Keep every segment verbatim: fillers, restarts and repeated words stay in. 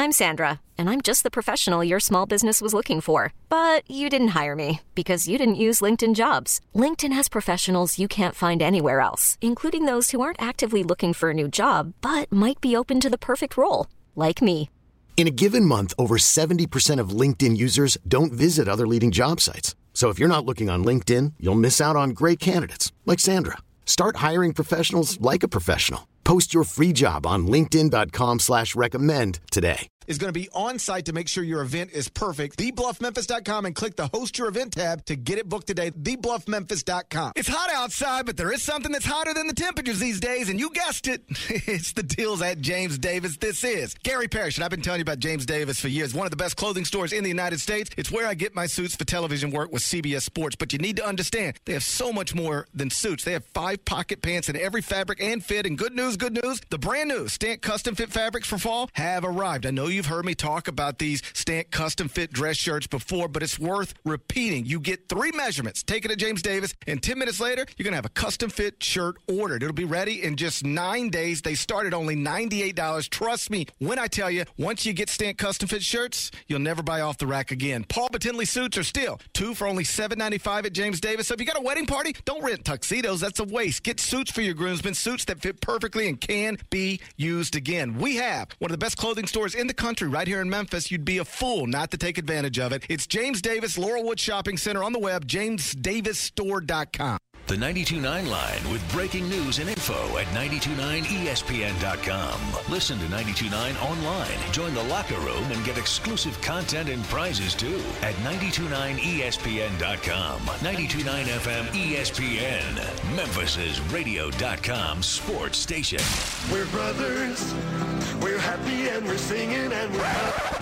I'm Sandra, and I'm just the professional your small business was looking for. But you didn't hire me because you didn't use LinkedIn Jobs. LinkedIn has professionals you can't find anywhere else, including those who aren't actively looking for a new job, but might be open to the perfect role, like me. In a given month, over seventy percent of LinkedIn users don't visit other leading job sites. So if you're not looking on LinkedIn, you'll miss out on great candidates like Sandra. Start hiring professionals like a professional. Post your free job on linkedin.com slash recommend today. Is going to be on site to make sure your event is perfect. the bluff memphis dot com and click the host your event tab to get it booked today. the bluff memphis dot com. It's hot outside, but there is something that's hotter than the temperatures these days, and you guessed it. It's the deals at James Davis. This is Gary Parrish, and I've been telling you about James Davis for years. One of the best clothing stores in the United States. It's where I get my suits for television work with C B S Sports, but you need to understand, they have so much more than suits. They have five pocket pants in every fabric and fit, and good news, good news, the brand new Stant Custom Fit fabrics for fall have arrived. I know you've heard me talk about these Stant Custom Fit dress shirts before, but it's worth repeating. You get three measurements, take it to James Davis, and ten minutes later, you're going to have a custom fit shirt ordered. It'll be ready in just nine days. They start at only ninety-eight dollars. Trust me when I tell you, once you get Stant Custom Fit shirts, you'll never buy off the rack again. Paul Batinley suits are still two for only seven ninety-five at James Davis. So if you got a wedding party, don't rent tuxedos. That's a waste. Get suits for your groomsmen, suits that fit perfectly and can be used again. We have one of the best clothing stores in the country right here in Memphis. You'd be a fool not to take advantage of it. It's James Davis Laurelwood Shopping Center on the web, james davis store dot com. The ninety-two point nine Line with breaking news and info at nine two nine E S P N dot com. Listen to ninety-two point nine online. Join the locker room and get exclusive content and prizes too at nine two nine E S P N dot com. ninety-two point nine F M E S P N, Memphis's radio dot com sports station. We're brothers. We're happy and we're singing and we're happy.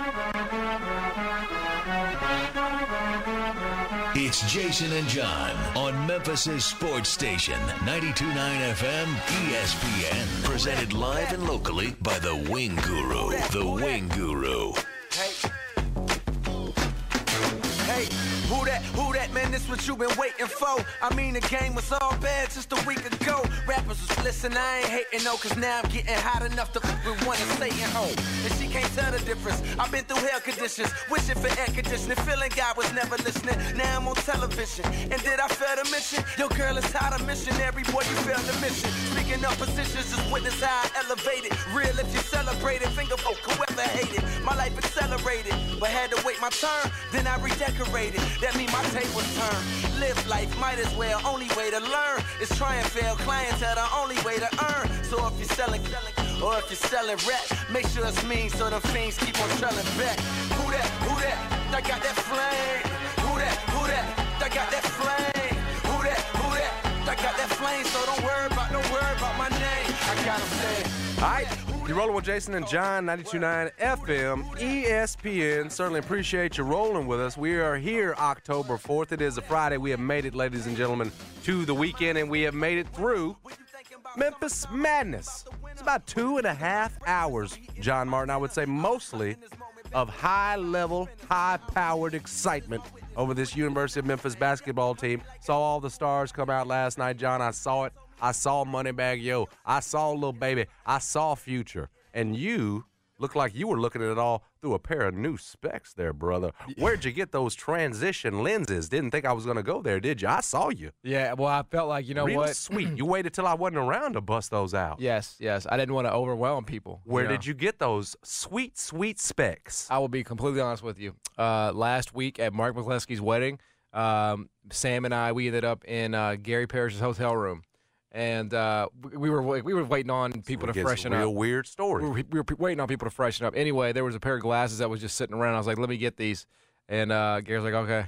It's Jason and John on Memphis's sports station, ninety-two point nine F M E S P N. Presented live and locally by the Wing Guru. The Wing Guru. Hey. Hey, who that, who that, man, this what you been waiting for. I mean, the game was all bad just a week ago. Rappers was listening, I ain't hating no, cause now I'm getting hot enough to fuck with one and Satan home. And she can't tell the difference. I've been through hell conditions, wishing for air conditioning, feeling God was never listening. Now I'm on television, and did I fail to mention? Your girl is hot, a missionary, boy, you failed the mission. Speaking of positions, just witness how I elevated. Real if you celebrate it, finger folk, whoever hated. My life accelerated, but had to wait my turn, then I redecorated. That mean my tables turn. Live life, might as well. Only way to learn is try and fail. Clientele, the only way to earn. So if you're selling, or if you're selling rap, make sure it's mean so the fiends keep on trailing back. Who that? Who that? I got that flame. Who that? Who that? I got that flame. Who that? Who that? I got that flame. So don't worry about, don't worry about my name. I gotta say. All right. You're rolling with Jason and John, ninety-two point nine F M, E S P N. Certainly appreciate you rolling with us. We are here October fourth. It is a Friday. We have made it, ladies and gentlemen, to the weekend, and we have made it through Memphis Madness. It's about two and a half hours, John Martin, I would say mostly of high-level, high-powered excitement over this University of Memphis basketball team. Saw all the stars come out last night, John. I saw it. I saw Moneybag Yo. I saw Lil Baby. I saw Future. And you look like you were looking at it all through a pair of new specs there, brother. Where'd you get those transition lenses? Didn't think I was going to go there, did you? I saw you. Yeah, well, I felt like, you know Real what? sweet. You waited till I wasn't around to bust those out. Yes, yes. I didn't want to overwhelm people. Where you know? did you get those sweet, sweet specs? I will be completely honest with you. Uh, last week at Mark McCleskey's wedding, um, Sam and I, we ended up in uh, Gary Parrish's hotel room. And uh, we were we were waiting on people to freshen up. Real weird story. We were, we were waiting on people to freshen up. Anyway, there was a pair of glasses that was just sitting around. I was like, "Let me get these," and uh, Gary's like, "Okay."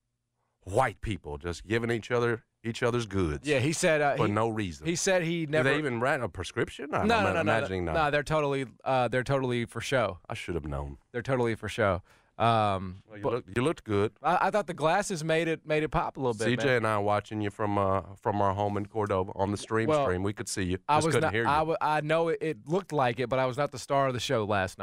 White people just giving each other each other's goods. Yeah, he said uh, for he, no reason. He said he never. Did they even write a prescription? I'm no, no, not no, imagining no, not. no. They're totally uh, they're totally for show. I should have known. They're totally for show. Um, well, you, but, look, you looked good. I, I thought the glasses made it made it pop a little bit. C J man. and I watching you from uh, from our home in Cordova on the stream well, stream. We could see you. Just I was couldn't not, hear you. I, w- I know it, it looked like it, but I was not the star of the show last night.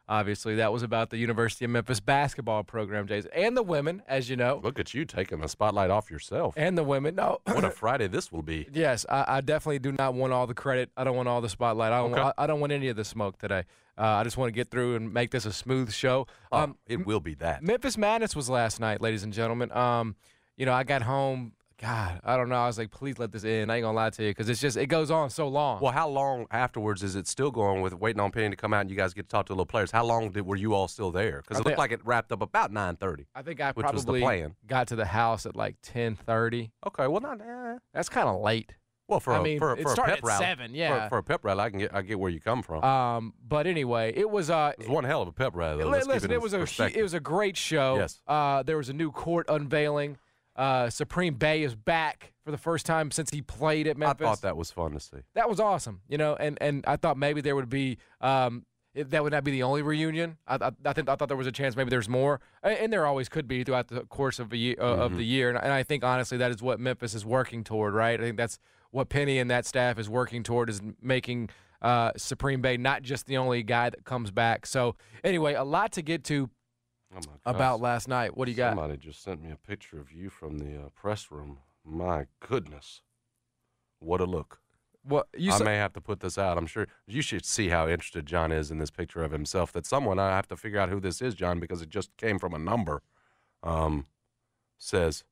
Obviously, that was about the University of Memphis basketball program, Jason, and the women, as you know. Look at you taking the spotlight off yourself. And the women. No. What a Friday this will be. Yes, I, I definitely do not want all the credit. I don't want all the spotlight. I don't, Okay. want, I don't want any of the smoke today. Uh, I just want to get through and make this a smooth show. Um, oh, it will be that. Memphis Madness was last night, ladies and gentlemen. Um, you know, I got home. God, I don't know. I was like, please let this in. I ain't gonna lie to you because it's just it goes on so long. Well, how long afterwards is it still going with waiting on Penny to come out and you guys get to talk to the little players? How long did were you all still there? Because it I looked think- like it wrapped up about nine thirty. I think I which was the probably plan. got to the house at like ten thirty. Okay, well not. Eh. That's kind of late. Well, for I a, mean, for, it for a started pep at rally, seven, yeah. For, for a pep rally, I can get I get where you come from. Um, but anyway, it was uh, it was one hell of a pep rally. Though. li- Let's keep listen, it, it, in was a hu- perspective. it was a great show. Yes. Uh, there was a new court unveiling. Uh, Supreme Bay is back for the first time since he played at I Memphis. thought that was fun to see. That was awesome, you know, and, and I thought maybe there would be um, it, that would not be the only reunion. I, I, I think I thought there was a chance maybe there's more, and, and there always could be throughout the course of a year, uh, Mm-hmm. of the year. And, and I think honestly that is what Memphis is working toward, right? I think that's what Penny and that staff is working toward is making uh, Supreme Bay not just the only guy that comes back. So anyway, a lot to get to Oh my gosh. about last night. What do you got? Somebody just sent me a picture of you from the uh, press room. My goodness, what a look! What you I saw- may have to put this out. I'm sure you should see how interested John is in this picture of himself. That someone, I have to figure out who this is, John, because it just came from a number. Um, says,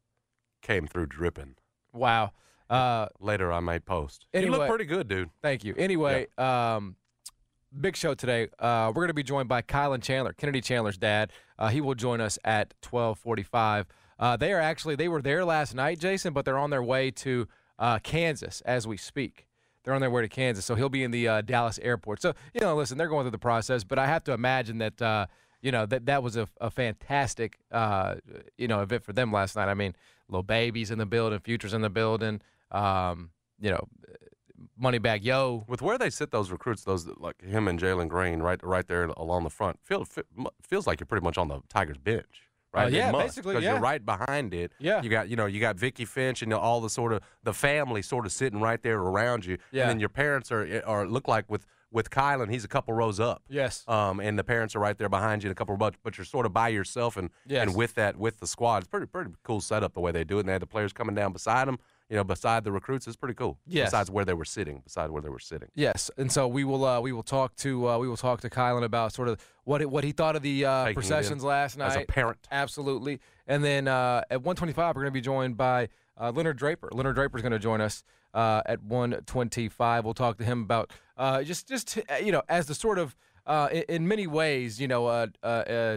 came through dripping. Wow. Uh, Later, I may post. You Anyway- look pretty good, dude. Thank you. Anyway, um, big show today. Uh, we're going to be joined by Kylan Chandler, Kennedy Chandler's dad. Uh, he will join us at twelve forty-five. Uh, they are actually they were there last night, Jason, but they're on their way to uh, Kansas as we speak. They're on their way to Kansas, so he'll be in the uh, Dallas airport. So you know, listen, they're going through the process, but I have to imagine that uh, you know that that was a, a fantastic uh, you know event for them last night. I mean, little babies in the building, futures in the building. Um, you know. Moneybag Yo. With where they sit those recruits, those like him and Jalen Green, right, right there along the front, feel, feel, feels like you're pretty much on the Tigers bench, right? Uh, It yeah, must, basically, because yeah. you're right behind it. Yeah. you got you know you got Vicky Finch and all the sort of the family sort of sitting right there around you, Yeah. and then your parents are are look like with with Kylan, he's a couple rows up. Yes. Um, and the parents are right there behind you in a couple of rows, but you're sort of by yourself and Yes. and with that with the squad, it's pretty pretty cool setup the way they do it. And they had the players coming down beside them. You know, beside the recruits, it's pretty cool. Yes. Besides where they were sitting, beside where they were sitting. Yes, and so we will uh, we will talk to uh, we will talk to Kylan about sort of what it, what he thought of the uh, Taking it processions in last night as a parent. Absolutely, and then uh, at one twenty-five we're going to be joined by uh, Leonard Draper. Leonard Draper is going to join us uh, at one twenty-five. We'll talk to him about uh, just just uh, you know as the sort of uh, in, in many ways you know uh, uh, uh,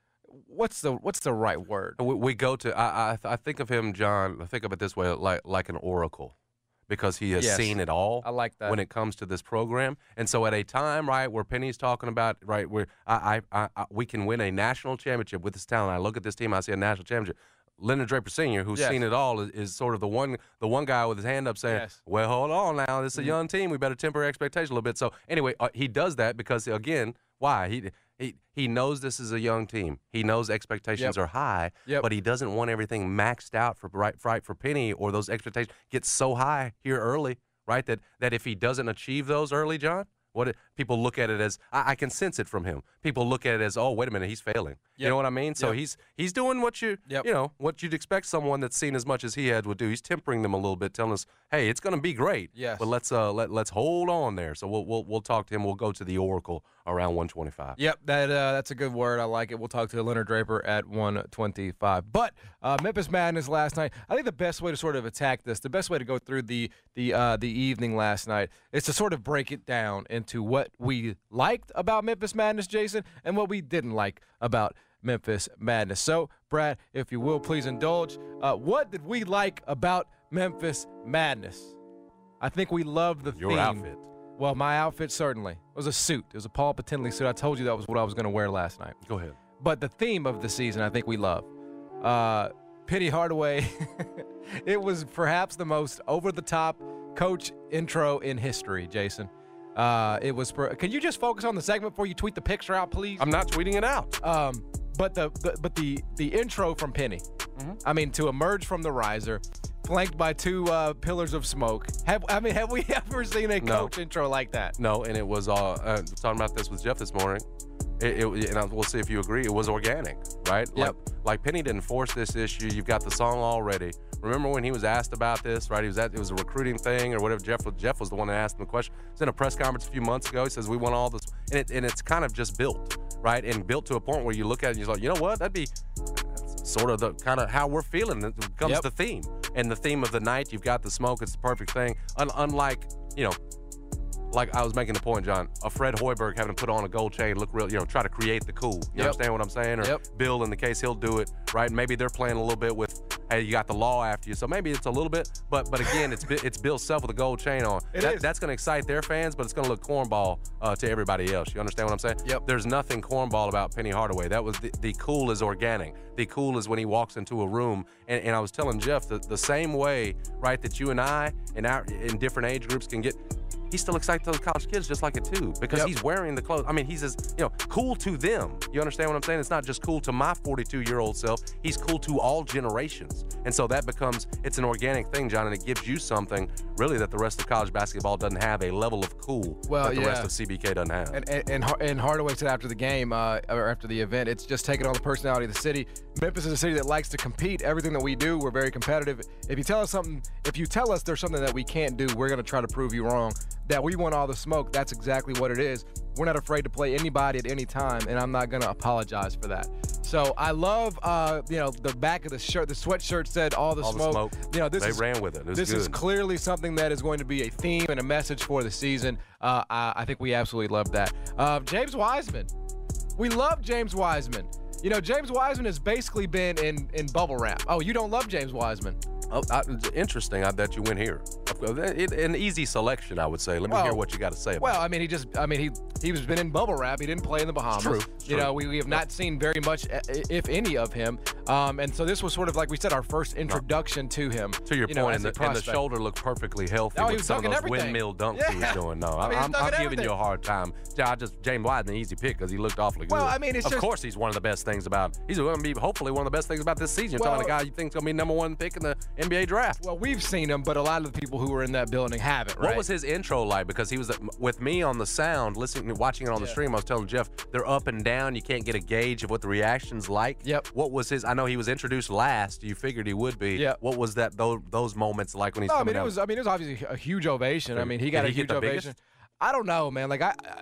what's the what's the right word? We, we go to. I, I I think of him, John. I think of it this way, like like an oracle, because he has Yes. seen it all. I like that. when it comes to this program. And so, at a time, right, where Penny's talking about, right, where I, I, I, I we can win a national championship with this talent. I look at this team, I see a national championship. Leonard Draper Senior, who's Yes. seen it all, is, is sort of the one the one guy with his hand up saying, Yes. well, hold on now. This is a young team. We better temper expectation a little bit. So, anyway, uh, he does that because, again, why? He he he knows this is a young team. He knows expectations Yep. are high, Yep. but he doesn't want everything maxed out for right, right for Penny, or those expectations get so high here early, right, that, that if he doesn't achieve those early, John, what it, people look at it as, I, I can sense it from him. People look at it as, oh, wait a minute, he's failing. You Yep. know what I mean? So Yep. he's he's doing what you Yep. you know what you'd expect someone that's seen as much as he had would do. He's tempering them a little bit, telling us, hey, it's going to be great. Yes. But let's uh let let's hold on there. So we'll we'll we'll talk to him. We'll go to the Oracle around one twenty-five. Yep, that uh, that's a good word. I like it. We'll talk to Leonard Draper at one twenty-five. But uh, Memphis Madness last night. I think the best way to sort of attack this, the best way to go through the the uh, the evening last night, is to sort of break it down into what we liked about Memphis Madness, Jason, and what we didn't like about Memphis Madness. So, Brad, if you will, please indulge. Uh, what did we like about Memphis Madness? I think we loved the Your theme. outfit. Well, my outfit certainly. It was a suit. It was a Paul Patinley suit. I told you that was what I was going to wear last night. Go ahead. But the theme of the season, I think we love. Uh, Penny Hardaway, it was perhaps the most over-the-top coach intro in history, Jason. Uh, it was. Per- Can you just focus on the segment before you tweet the picture out, please? I'm not tweeting it out. Um, but the, the but the the intro from Penny. Mm-hmm. I mean, to emerge from the riser, flanked by two uh, pillars of smoke. Have I mean, have we ever seen a No. coach intro like that? No, and it was uh, uh talking about this with Jeff this morning. It, it, and we'll see if you agree. It was organic, right? Yep. Like, like Penny didn't force this issue. You've got the song already. Remember when he was asked about this, right? He was at, it was a recruiting thing or whatever. Jeff was, Jeff was the one that asked him the question. He was in a press conference a few months ago. He says, we want all this. And, it, and it's kind of just built, right? And built to a point where you look at it and you're like, you know what? That'd be sort of the kind of how we're feeling. It becomes Yep. the theme. And the theme of the night, you've got the smoke. It's the perfect thing. Un- unlike, you know, like I was making the point, John, a Fred Hoiberg having to put on a gold chain, look real, you know, try to create the cool. You Yep. understand what I'm saying? Or Yep. Bill, in the case, he'll do it, right? Maybe they're playing a little bit with, hey, you got the law after you, so maybe it's a little bit. But but again, it's it's Bill Self with a gold chain on. It that, is. That's going to excite their fans, but it's going to look cornball uh, to everybody else. You understand what I'm saying? Yep. There's nothing cornball about Penny Hardaway. That was the, the cool is organic. The cool is when he walks into a room, and, and I was telling Jeff that the same way, right, that you and I in our in different age groups can get. He still excites those college kids just like it too, because Yep. he's wearing the clothes. I mean, he's as, you know, cool to them. You understand what I'm saying? It's not just cool to my forty-two-year-old self. He's cool to all generations. And so that becomes, it's an organic thing, John, and it gives you something really that the rest of college basketball doesn't have, a level of cool Well, that the yeah. rest of C B K doesn't have. And, and, and Har- and Hardaway said after the game, uh, or after the event, it's just taking on the personality of the city. Memphis is a city that likes to compete. Everything that we do, we're very competitive. If you tell us something, if you tell us there's something that we can't do, we're going to try to prove you wrong. That we want all the smoke, that's exactly what it is. We're not afraid to play anybody at any time, and I'm not going to apologize for that. So I love, uh, you know, the back of the shirt, the sweatshirt said all the All the smoke. smoke. You know, this They is, ran with it. It was this is good. clearly something that is going to be a theme and a message for the season. Uh, I, I think we absolutely love that. Uh, James Wiseman. We love James Wiseman. You know, James Wiseman has basically been in, in bubble wrap. Oh, you don't love James Wiseman? Oh, I, it's interesting I, that you went here. It, an easy selection, I would say. Let me Well, hear what you got to say about Well, it. I mean, he just, I mean, he he was been in bubble wrap. He didn't play in the Bahamas. True, You true. know, we, we have not seen very much, uh, if any, of him. Um, and so this was sort of like we said, our first introduction to him. To your you know, point, as and a the, and the prospect. shoulder looked perfectly healthy Oh, he with was some of dunking those everything. windmill dunks he Yeah. was doing. No, I mean, he was I'm, dunking I'm giving everything. you a hard time. Yeah, I just James Wiseman, easy pick because he looked awfully good. Well, I mean, it's of just- course he's one of the best things about. He's going to be hopefully one of the best things about this season. You're Well- talking about a guy you think's going to be number one pick in the N B A draft. Well, we've seen him, but a lot of the people who were in that building haven't, right? What was his intro like? Because he was with me on the sound, listening, watching it on the Yeah. stream. I was telling Jeff they're up and down. You can't get a gauge of what the reaction's like. Yep. What was his? I know he was introduced last. You figured he would be. Yep. What was that? Those, those moments like when he's No, I coming mean, it out? was. I mean, it was obviously a huge ovation. I mean, he got Did a he get huge the ovation. biggest? I don't know, man. Like I, I,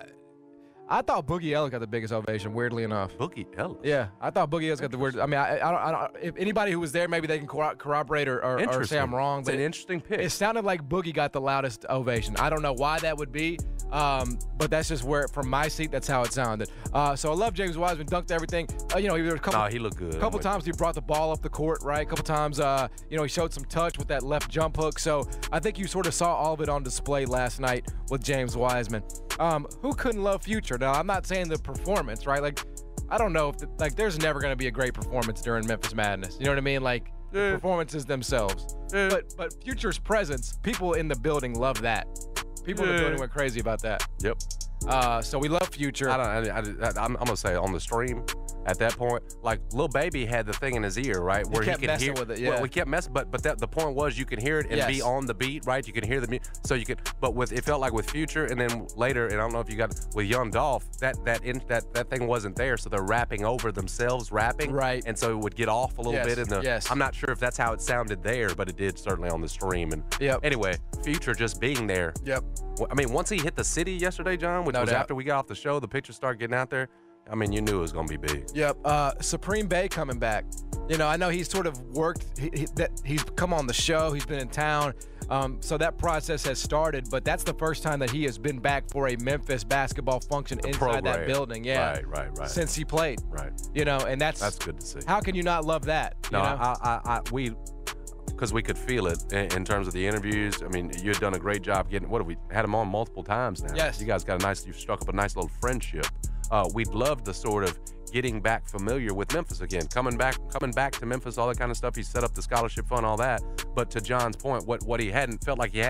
I thought Boogie Ellis got the biggest ovation. Weirdly enough. Boogie Ellis. Yeah, I thought Boogie Ellis got the word. I mean, I, I don't. I don't. If anybody who was there, maybe they can corro- corroborate or, or, or say Interesting. I'm wrong. It's But an it, interesting pick. it sounded like Boogie got the loudest ovation. I don't know why that would be, um, but that's just where, from my seat, that's how it sounded. Uh, so I love James Wiseman. Dunked everything. Uh, you know, he was a couple. Nah, he looked good. A couple I'm with times he brought the ball up the court, right? A couple times, uh, you know, he showed some touch with that left jump hook. So I think you sort of saw all of it on display last night with James Wiseman. Um, who couldn't love Future? Now, I'm not saying the performance, right? Like, I don't know if, the, like, there's never going to be a great performance during Memphis Madness. You know what I mean? Like, the Yeah. performances themselves. Yeah. But but Future's presence, people in the building love that. People in the Yeah. building went crazy about that. Yep. Uh, so we love Future. I don't. I, I, I'm, I'm gonna say on the stream, at that point, like Lil Baby had the thing in his ear, right, where kept he could messing hear. with it, yeah. Well, we kept messing, but but that, the point was you could hear it and Yes. be on the beat, right? You could hear the mu- so you could. But with it felt like with Future, and then later, and I don't know if you got with Young Dolph, that that in, that that thing wasn't there, so they're rapping over themselves, rapping, Right. And so it would get off a little Yes, bit. In the, yes. I'm not sure if that's how it sounded there, but it did certainly on the stream. And Yep. anyway, Future just being there. Yep. Well, I mean, once he hit the city yesterday, John, which No was doubt. after we got off the show, the pictures started getting out there. I mean, you knew it was going to be big. Yep. Uh, Supreme Bay coming back. You know, I know he's sort of worked. He, he, that he's come on the show. He's been in town. Um, so that process has started. But that's the first time that he has been back for a Memphis basketball function inside program. that building. Yeah. Right, right, right. Since he played. Right. You know, and that's That's good to see. How can you not love that? No, you know? I, I, I, we, because we could feel it in, in terms of the interviews. I mean, you had done a great job getting. What have we had him on multiple times now? Yes. You guys got a nice. You've struck up a nice little friendship. Uh, we'd love the sort of getting back familiar with Memphis again, coming back, coming back to Memphis, all that kind of stuff. He set up the scholarship fund, all that. But to John's point, what what he hadn't felt like he hadn't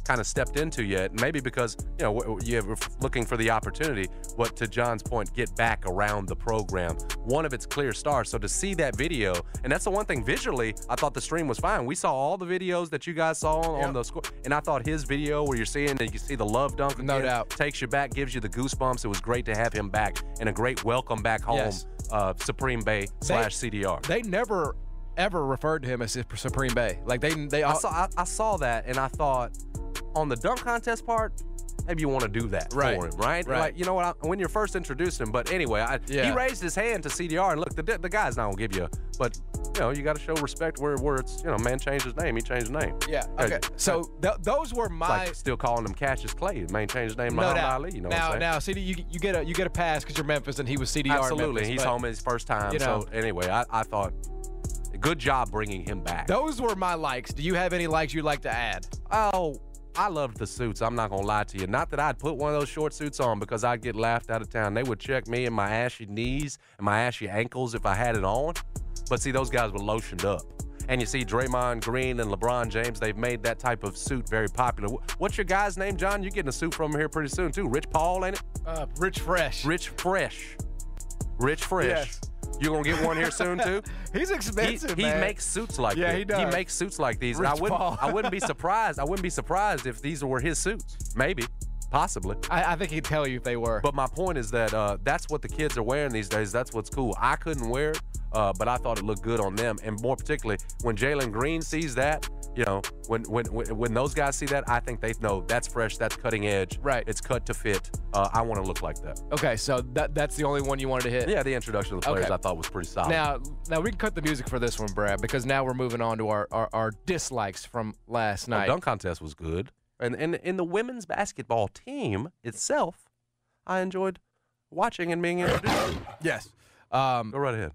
kind of stepped into yet. Maybe because, you know, you're looking for the opportunity, what to John's point, get back around the program. One of its clear stars. So to see that video, and that's the one thing visually, I thought the stream was fine. We saw all the videos that you guys saw on, yep. on the score, and I thought his video where you're seeing that you see the love dunk again, no doubt, takes you back, gives you the goosebumps. It was great to have him back, and a great welcome back home, yes. uh, Supreme Bay slash C D R. They never ever referred to him as Supreme Bay. Like they, they. All, I saw, I, I saw that, and I thought, on the dunk contest part, maybe you want to do that right. for him, right? Right. Like, you know what? I, when you're first introduced him, but anyway, I, yeah. he raised his hand to C D R, and look, the, the guy's not gonna give you, a, but you know, you got to show respect where, where it's, you know, man changed his name, he changed his name. Yeah. Okay. Uh, so th- those were my. It's like still calling him Cassius Clay. Man changed his name, no Muhammad doubt. Ali. You know now, what I'm saying? now, C D, you you get a you get a pass because you're Memphis, and he was C D R. Absolutely, Memphis, he's but, home his first time. You know, so anyway, I, I thought, good job bringing him back. Those were my likes. Do you have any likes you'd like to add? Oh. I loved the suits. I'm not going to lie to you. Not that I'd put one of those short suits on because I'd get laughed out of town. They would check me in my ashy knees and my ashy ankles if I had it on. But see, those guys were lotioned up. And you see Draymond Green and LeBron James, they've made that type of suit very popular. What's your guy's name, John? You're getting a suit from him here pretty soon, too. Rich Paul, ain't it? Uh, Rich Fresh. Rich Fresh. Rich Fresh. Yes. You're going to get one here soon, too? He's expensive, he, he man. makes suits like yeah, this. he does. He makes suits like these. Rich and I wouldn't, Paul. I wouldn't be surprised. I wouldn't be surprised if these were his suits. Maybe. Possibly. I, I think he'd tell you if they were. But my point is that uh, that's what the kids are wearing these days. That's what's cool. I couldn't wear it, uh, but I thought it looked good on them. And more particularly, when Jalen Green sees that, you know, when when when, when those guys see that, I think they know that's fresh, that's cutting edge. Right. It's cut to fit. Uh, I want to look like that. Okay, so that that's the only one you wanted to hit? Yeah, the introduction of the players okay. I thought was pretty solid. Now, now we can cut the music for this one, Brad, because now we're moving on to our, our, our dislikes from last night. The dunk contest was good. And in in the women's basketball team itself, I enjoyed watching and being introduced to. Yes. Um, Go right ahead.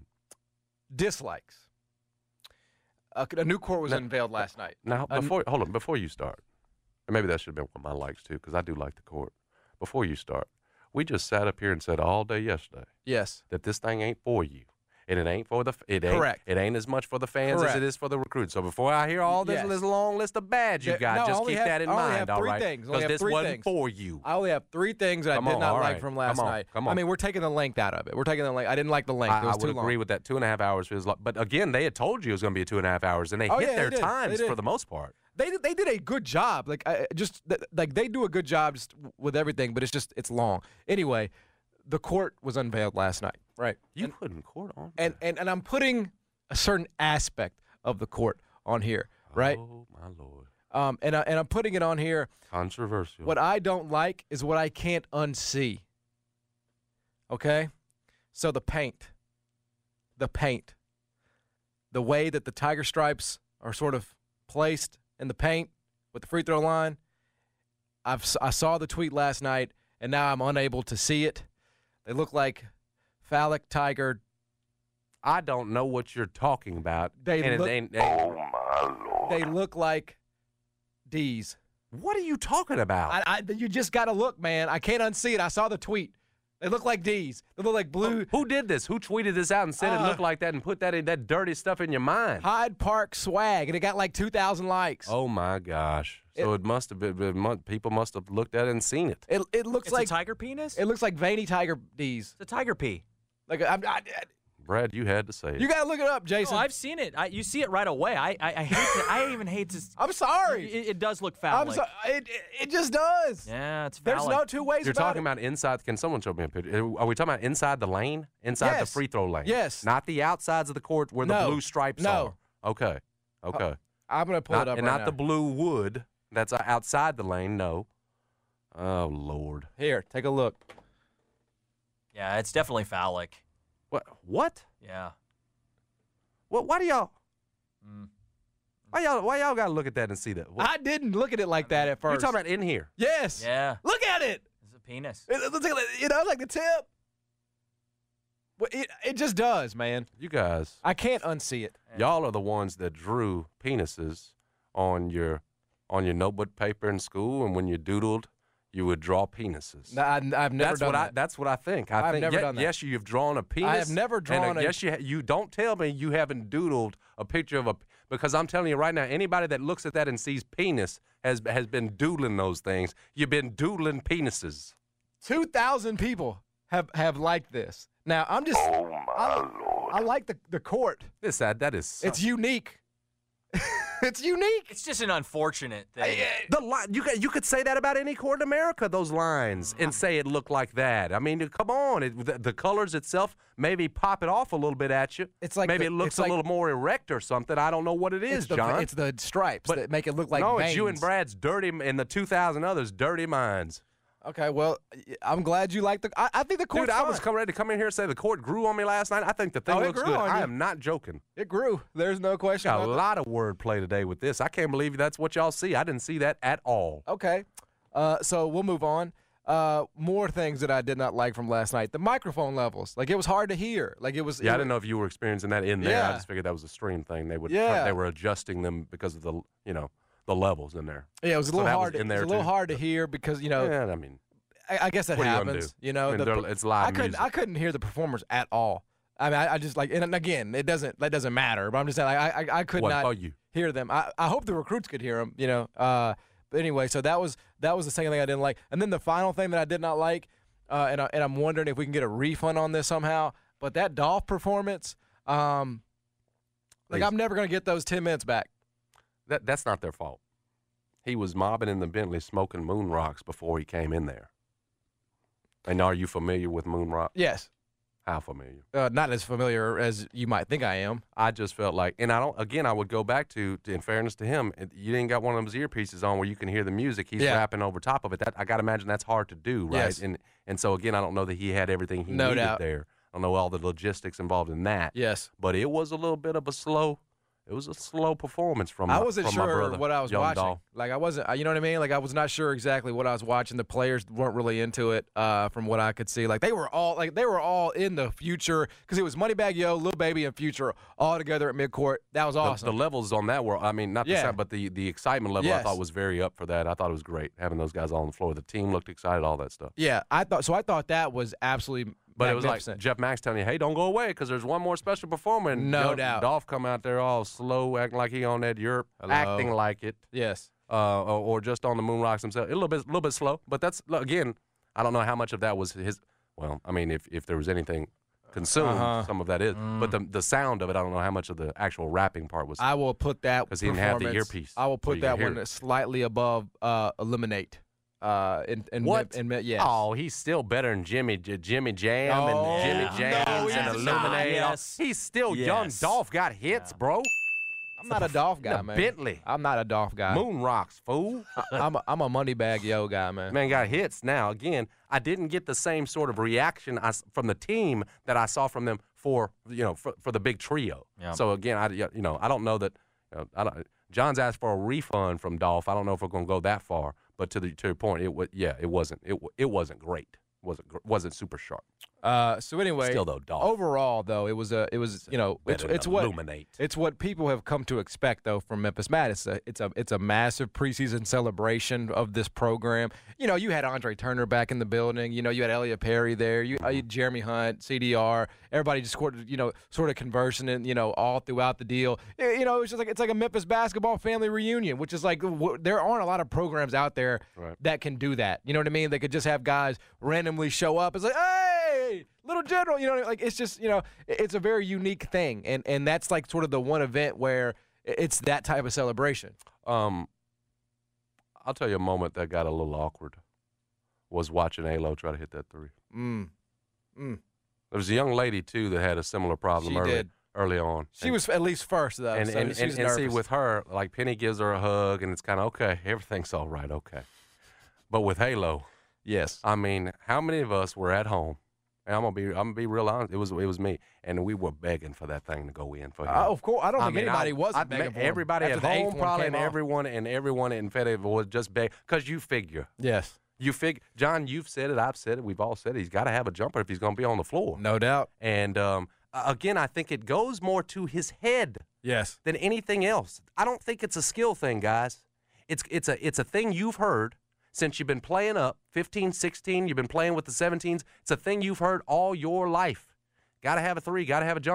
Dislikes. A, a new court was now, unveiled last night. Now, a, before hold on, before you start, and maybe that should have been one of my likes too, because I do like the court. Before you start, we just sat up here and said all day yesterday yes. that this thing ain't for you. And it ain't for the it ain't Correct. it ain't as much for the fans Correct. as it is for the recruits. So before I hear all this, Yes. this long list of bads you Yeah, got, no, I just only keep have- that in I only mind, have all three right? things. I only Because have this three wasn't things. for you. I only have three things that Come I did on, not all like right. from last Come on, night. come on. I mean, we're taking the length out of it. We're taking the length. I didn't like the length. I, it was I would too agree long. with that. Two and a half hours feels like, but again, they had told you it was going to be two and a half hours, and they Oh, hit yeah, their they did. times They did. for the most part. They did, they did a good job. Like I, just th- like they do a good job just with everything, but it's just it's long. Anyway, the court was unveiled last night. Right. You and, putting court on, and and and I'm putting a certain aspect of the court on here. Right. Oh my lord. Um. And I, and I'm putting it on here. Controversial. What I don't like is what I can't unsee. Okay. So the paint. The paint. The way that the tiger stripes are sort of placed in the paint with the free throw line. I've I saw the tweet last night, and now I'm unable to see it. They look like phallic tiger. I don't know what you're talking about. They and look. it ain't, Oh, my Lord. They look like D's. what are you talking about? I, I, you just got to look, man. I can't unsee it. I saw the tweet. They look like D's. They look like blue. Who did this? Who tweeted this out and said it Uh, looked like that and put that in that dirty stuff in your mind? Hyde Park swag, and it got like two thousand likes. Oh my gosh! So it, must have been, been mu- people must have looked at it and seen it. It it looks It's like a tiger penis? it looks like veiny tiger D's. It's a tiger pee. Like I'm, I, Brad, you had to say it. you got to look it up, Jason. Oh, I've seen it. I, you see it right away. I I, I hate to, I even hate to. I'm sorry. It, it does look I'm phallic. sorry. It, it it just does. Yeah, it's There's phallic. no two ways You're about talking it. about inside. Can someone show me a picture? Are we talking about inside the lane? Inside the Yes. free throw lane? Yes. Not the outsides of the court where the No. blue stripes No. are. Okay. Okay. I'm gonna pull not, it up and right not now. the blue wood. That's uh, outside the lane. No. Oh Lord. Here, take a look. Yeah, it's definitely phallic. What? What? Yeah. What? Why do y'all? Mm. Why y'all? Why y'all gotta look at that and see that? What, I didn't look at it like that at first. you're talking about in here. Yes. Yeah. Look at it. It's a penis. It, it looks like you know, like the tip. Well, It it just does, man. You guys, I can't unsee it. y'all are the ones that drew penises on your on your notebook paper in school, and when you doodled, you would draw penises. No, I, I've never that's done what I. that. That's what I think. I I've think never ye- done that. Yes, you've drawn a penis. have never and drawn a- Yes, you. Ha- you don't tell me you haven't doodled a picture of a because I'm telling you right now, anybody that looks at that and sees penis has has been doodling those things. You've been doodling penises. two thousand people have, have liked this. Now, I'm just oh my I, Lord. I like the, the court. This that that is so. It's unique. It's unique. It's just an unfortunate thing. I, the li- you could you could say that about any court in America. Those lines and say it looked like that. I mean, come on. It, the, the colors itself maybe pop it off a little bit at you. It's like maybe the, it looks a like, little more erect or something. I don't know what it is, it's the, John. It's the stripes but that make it look like no. veins. It's you and Brad's dirty and the two thousand others dirty minds. Okay, well, I'm glad you like the. I, I think the court. Dude, I was come ready to come in here and say the court grew on me last night. I think the thing oh, looks grew good. On I you. am not joking. It grew. There's no question. Got a about lot that. of wordplay today with this. I can't believe that's what y'all see. I didn't see that at all. Okay, uh, so we'll move on. Uh, more things that I did not like from last night. The microphone levels. Like, it was hard to hear. Like, it was. Yeah, it I didn't know if you were experiencing that in there. Yeah. I just figured that was a stream thing. They would. Yeah. They were adjusting them because of the, you know, the levels in there. Yeah, it was a So little that hard. was in it was there a little too. hard to hear because you know. Yeah, I mean. I, I guess that What are you gonna happens. do? You know, I mean, the, they're- it's live I couldn't. music. I couldn't hear the performers at all. I mean, I, I just like, and again, it doesn't. That doesn't matter. But I'm just saying, like, I, I, I could What not about you? hear them. I, I hope the recruits could hear them. You know. Uh, but anyway, so that was that was the second thing I didn't like, and then the final thing that I did not like, uh, and I, and I'm wondering if we can get a refund on this somehow. But that Dolph performance, um, like Please. I'm never gonna get those ten minutes back. That that's not their fault. He was mobbing in the Bentley, smoking moon rocks before he came in there. And are you familiar with moon rock? Yes. How familiar? Uh, not as familiar as you might think I am. I just felt like, and I don't. Again, I would go back to, to in fairness to him, it- you didn't got one of those earpieces on where you can hear the music. He's Yeah. rapping over top of it. That I got to imagine that's hard to do, right? Yes. And and so again, I don't know that he had everything he No needed doubt. there. I don't know all the logistics involved in that. Yes. But it was a little bit of a slow. It was a slow performance from. I my, wasn't from my sure brother, what I was Young watching. Dolph. Like I wasn't, you know what I mean? Like I was not sure exactly what I was watching. The players weren't really into it, uh, from what I could see. Like they were all, like they were all in the Future because it was Moneybag Yo, Lil Baby, and Future all together at midcourt. That was The- awesome. The, levels on that were, I mean, not the Yeah. sound, but the, the excitement level I Yes. thought was very up for that. I thought it was great having those guys all on the floor. The team looked excited, all that stuff. yeah, I thought so. I thought that was absolutely. But it was like magnificent. Jeff Max telling you, hey, don't go away because there's one more special performer. And No Yo- doubt. Dolph come out there all slow, acting like he on that Europe, Hello. acting like it, Yes. uh, or, or just on the moon rocks himself. A little bit, a little bit slow. But that's, look, again, I don't know how much of that was his. Well, I mean, if, if there was anything consumed, Uh-huh. some of that is. But the the sound of it, I don't know how much of the actual rapping part was. I will put that 'Cause he didn't have the performance- earpiece I will where put you could that hear one it. slightly above uh, Eliminate. Uh, in, in What? In, in, yes. Oh, he's still better than Jimmy J- Jimmy Jam Oh, and Jimmy no, Jams he's and not. Illuminate. Yes. He's still young. Yes. Dolph got hits, bro. I'm not a Dolph guy, the man. Bentley. I'm not a Dolph guy. Moon rocks, fool. I'm a, I'm a Moneybag Yo guy, man. Man got hits. Now, again, I didn't get the same sort of reaction I s from the team that I saw from them for, you know, for, for the big trio. Yeah. So, again, I, you know, I don't know that you know, I don't, John's asked for a refund from Dolph. I don't know if we're going to go that far. But to the to your point, it was yeah, it wasn't it wa- it wasn't great. wasn't gr- wasn't super sharp. Uh, so anyway, Still, though, Dolph. overall though, it was a it was you know it's Better it's than what Illuminate. it's what people have come to expect though from Memphis Madness. It's a it's a it's a massive preseason celebration of this program. You know, you had Andre Turner back in the building. You know, you had Elliot Perry there. You, uh, you had Jeremy Hunt, C D R. Everybody just sort of, you know sort of conversing and you know all throughout the deal. You know, it's just like it's like a Memphis basketball family reunion, which is like w- there aren't a lot of programs out there Right. that can do that. You know what I mean? They could just have guys randomly show up. It's like, hey, little general. You know, like it's just you know it's a very unique thing, and and that's like sort of the one event where it's that type of celebration. Um, I'll tell you a moment that got a little awkward was watching A-Lo try to hit that three. Mm. Mm. There was a young lady, too, that had a similar problem She early, did. early on. She And- was at least first though, and so and, she and, was and see, nervous. with her, like Penny gives her a hug, and it's kind of, okay, everything's all right, okay. But with Halo, yes, I mean, how many of us were at home? And I'm gonna be, I'm gonna be real honest. It was, it was me, and we were begging for that thing to go in for him. Uh, of course, I don't think mean, anybody I- was I- begging for him Everybody after at the eighth home one probably, came and off. everyone, and everyone in Fed was just begging because you figure, yes, you figure, John, you've said it, I've said it, we've all said it. He's got to have a jumper if he's gonna be on the floor. no doubt. And um, a- again, I think it goes more to his head Yes, than anything else. I don't think it's a skill thing, guys. It's it's a it's a thing you've heard since you've been playing up, fifteen, sixteen, you've been playing with the seventeens. It's a thing you've heard all your life. Got to have a three, got to have a jumper.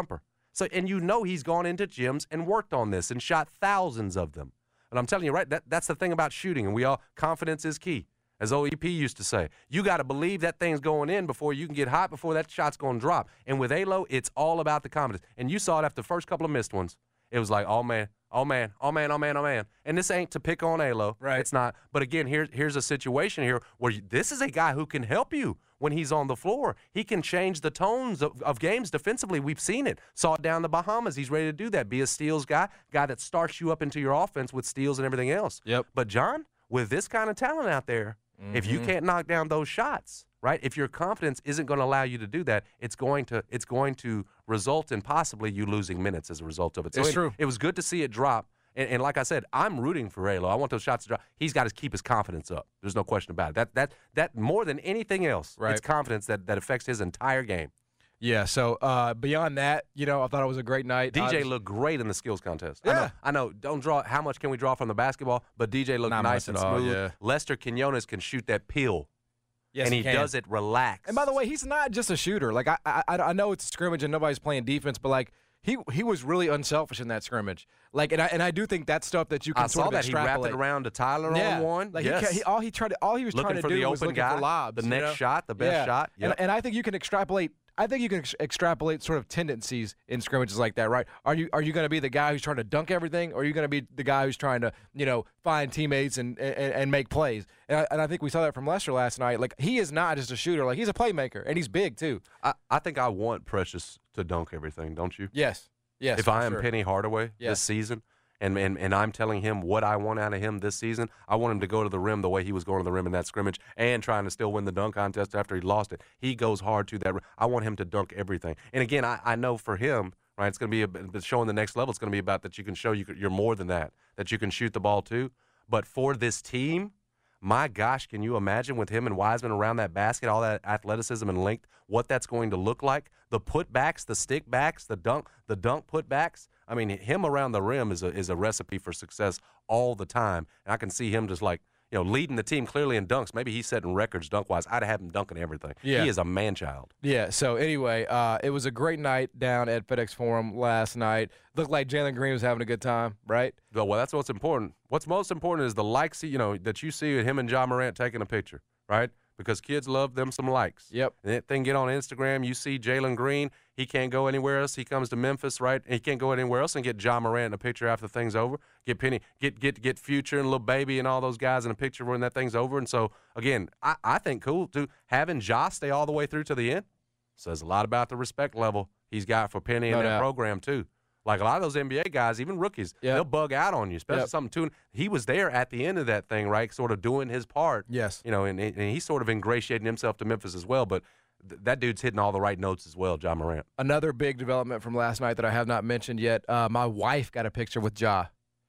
So, and you know he's gone into gyms and worked on this and shot thousands of them. And I'm telling you, right, that, that's the thing about shooting. And we all, confidence is key. As O E P used to say, you got to believe that thing's going in before you can get hot, before that shot's going to drop. And with Alo, it's all about the confidence. And you saw it after the first couple of missed ones. It was like, oh, man, oh, man, oh, man, oh, man, oh, man. And this ain't to pick on Alo. Right. It's not. But, again, here, here's a situation here where you, this is a guy who can help you when he's on the floor. He can change the tones of, of games defensively. We've seen it. Saw it down in the Bahamas. He's ready to do that. Be a steals guy, guy that starts you up into your offense with steals and everything else. Yep. But, John, with this kind of talent out there, mm-hmm. if you can't knock down those shots, right, if your confidence isn't going to allow you to do that, it's going to it's going to result in possibly you losing minutes as a result of it. So it's it, true. It was good to see it drop. And, and like I said, I'm rooting for Alo. I want those shots to drop. He's got to keep his confidence up. There's no question about it. That that that more than anything else, right. it's confidence that, that affects his entire game. Yeah, so uh, beyond that, you know, I thought it was a great night. D J was, looked great in the skills contest. Yeah. I know, I know, don't draw, how much can we draw from the basketball? But D J looked Not nice much and at all, smooth. yeah. Lester Quinones can shoot that peel. Yes, and he, he can. does it relaxed. And by the way, he's not just a shooter. Like I, I, I know it's a scrimmage and nobody's playing defense, but like he, he was really unselfish in that scrimmage. Like, and I, and I do think that's stuff that you can I sort saw of that extrapolate. he wrapped it around to Tyler yeah. on one. Like yes. he, he, all he tried, to, all he was looking trying to for do the was open looking guy, for lobs. the you next know? shot, the best yeah. shot. Yep. And, and I think you can extrapolate. I think you can ex- extrapolate sort of tendencies in scrimmages like that, right? Are you are you going to be the guy who's trying to dunk everything, or are you going to be the guy who's trying to, you know, find teammates and and, and make plays? And I, and I think we saw that from Lester last night. Like he is not just a shooter; like he's a playmaker, and he's big too. I, I think I want Precious to dunk everything, don't you? Yes, yes. If I am sure. Penny Hardaway yes. this season, and, and and I'm telling him what I want out of him this season, I want him to go to the rim the way he was going to the rim in that scrimmage and trying to still win the dunk contest after he lost it. He goes hard to that rim. I want him to dunk everything. And again, I, I know for him, right, it's going to be a, showing the next level. It's going to be about that you can show you, you're more than that, that you can shoot the ball too. But for this team, my gosh, can you imagine with him and Wiseman around that basket, all that athleticism and length, what that's going to look like? The putbacks, the stick backs, the dunk, the dunk putbacks. I mean, him around the rim is a is a recipe for success all the time. And I can see him just like, you know, leading the team clearly in dunks. Maybe he's setting records dunk-wise. I'd have him dunking everything. Yeah. He is a man-child. Yeah, so anyway, uh, it was a great night down at FedEx Forum last night. Looked like Jalen Green was having a good time, right? Well, well, that's what's important. What's most important is the likes, you know, that you see him and John Morant taking a picture, right? Because kids love them some likes. Yep. And that thing get on Instagram, you see Jalen Green, he can't go anywhere else. He comes to Memphis, right? And he can't go anywhere else and get John Morant in a picture after the thing's over. Get Penny, get get get Future and Lil Baby and all those guys in a picture when that thing's over. And so, again, I, I think cool, too. Having Ja stay all the way through to the end says a lot about the respect level he's got for Penny and No that doubt. program, too. Like a lot of those N B A guys, even rookies, Yep. they'll bug out on you, especially Yep. something too. He was there at the end of that thing, right, sort of doing his part. Yes. You know, and, and he's sort of ingratiating himself to Memphis as well. But th- that dude's hitting all the right notes as well, John Morant. Another big development from last night that I have not mentioned yet, uh, my wife got a picture with Ja.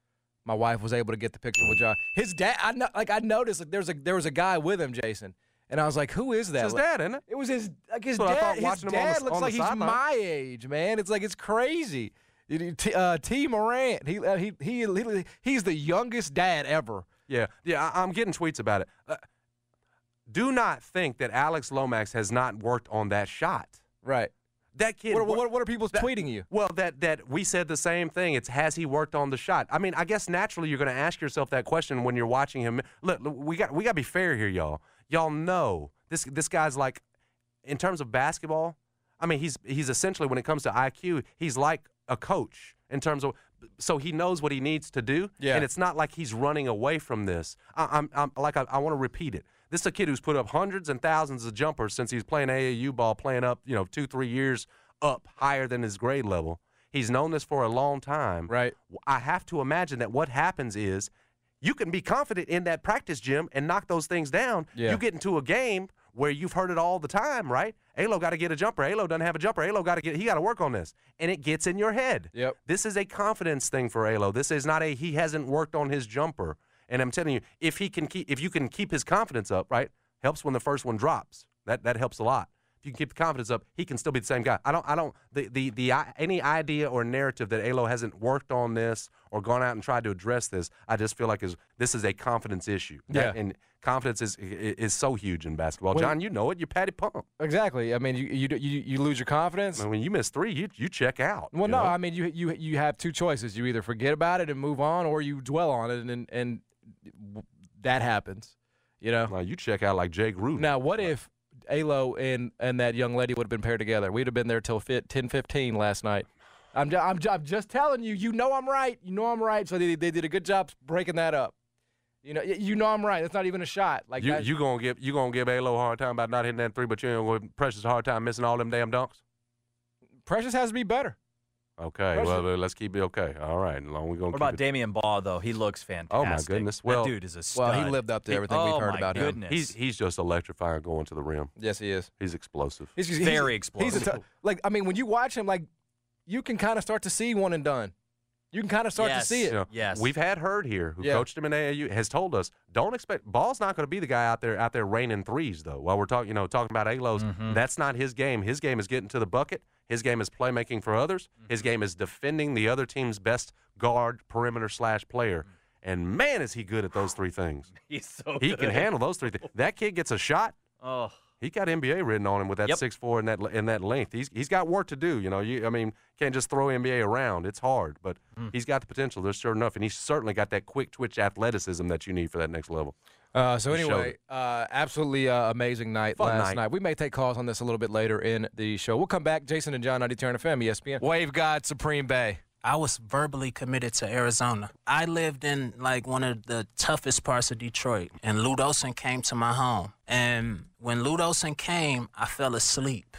My wife was able to get the picture with Ja. His dad, I no, like I noticed like there's a there was a guy with him, Jason. And I was like, who is that? It's his dad, isn't it? It was his like his That's what I dad. thought His watching him on dad the- looks on the like he's sideline. my age, man. It's like it's crazy. T, uh, T. Morant, he, uh, he he he he's the youngest dad ever. Yeah, yeah, I, I'm getting tweets about it. Uh, do not think that Alex Lomax has not worked on that shot. Right. That kid. What, what, what are people that, tweeting you? Well, that that we said the same thing. It's has he worked on the shot? I mean, I guess naturally you're going to ask yourself that question when you're watching him. Look, look we got we got to be fair here, y'all. Y'all know this this guy's like, in terms of basketball. I mean, he's he's essentially, when it comes to I Q, he's like a coach in terms of, so he knows what he needs to do. Yeah. And it's not like he's running away from this. I, I'm, I'm like I, I want to repeat it. This is a kid who's put up hundreds and thousands of jumpers since he's playing A A U ball, playing up, you know, two, three years up higher than his grade level. He's known this for a long time. Right. I have to imagine that what happens is you can be confident in that practice gym and knock those things down. Yeah. You get into a game where you've heard it all the time, right? Alo got to get a jumper. Alo doesn't have a jumper. Alo got to get. He got to work on this, and it gets in your head. Yep. This is a confidence thing for Alo. This is not a he hasn't worked on his jumper. And I'm telling you, if he can keep, if you can keep his confidence up, right, helps when the first one drops. That that helps a lot. if you can keep the confidence up, he can still be the same guy. I don't, I don't, the, the, the, any idea or narrative that Alo hasn't worked on this or gone out and tried to address this, I just feel like is this is a confidence issue. Yeah. That, and confidence is is so huge in basketball. Well, John, you know it. You're Patty Pump. Exactly. I mean, you you you, you lose your confidence. I mean, when you miss three, you you check out. Well, you no, know? I mean, you you you have two choices. You either forget about it and move on, or you dwell on it, and and, and that happens. You know. Well, you check out like Jake Gruden. Now, what if Alo and and that young lady would have been paired together? We'd have been there till ten fifteen last night. I'm just, I'm, I'm just telling you. You know I'm right. You know I'm right. So they they did a good job breaking that up. You know, you know I'm right. It's not even a shot. Like you, you gonna give you gonna give Alo a hard time about not hitting that three, but you ain't gonna give Precious a hard time missing all them damn dunks. Precious has to be better. Okay, Precious. well uh, let's keep it okay. All right, as long as we gonna. What keep about it. Damian Ball though? He looks fantastic. Oh my goodness! Well, that dude is a stud. Well, he lived up to everything he, we've oh heard my about him. goodness. He's he's just electrifying going to the rim. Yes, he is. He's explosive. He's, he's very he's, explosive. He's a t- like I mean, when you watch him, like you can kind of start to see one and done. You can kind of start yes. to see it. You know, Yes. We've had Hurd here, who Yeah. coached him in A A U, has told us don't expect Ball's not going to be the guy out there out there raining threes though. While we're talking, you know, talking about Alo's, Mm-hmm. that's not his game. His game is getting to the bucket. His game is playmaking for others. His Mm-hmm. game is defending the other team's best guard, perimeter slash player. And man, is he good at those three things. He's so He good. can handle those three things. That kid gets a shot. Oh. He got N B A written on him with that Yep. six four and that and that length. He's he's got work to do. You know, you I mean, can't just throw N B A around. It's hard, but Mm. he's got the potential. There's sure enough, and he's certainly got that quick twitch athleticism that you need for that next level. Uh, so He showed anyway, it. uh, absolutely uh, amazing night Fun last night. night. We may take calls on this a little bit later in the show. We'll come back. Jason and John, ninety-two F M, E S P N. Wave God, Supreme Bay. I was verbally committed to Arizona. I lived in like one of the toughest parts of Detroit, and Lou Dolson came to my home. And when Lou Dolson came, I fell asleep.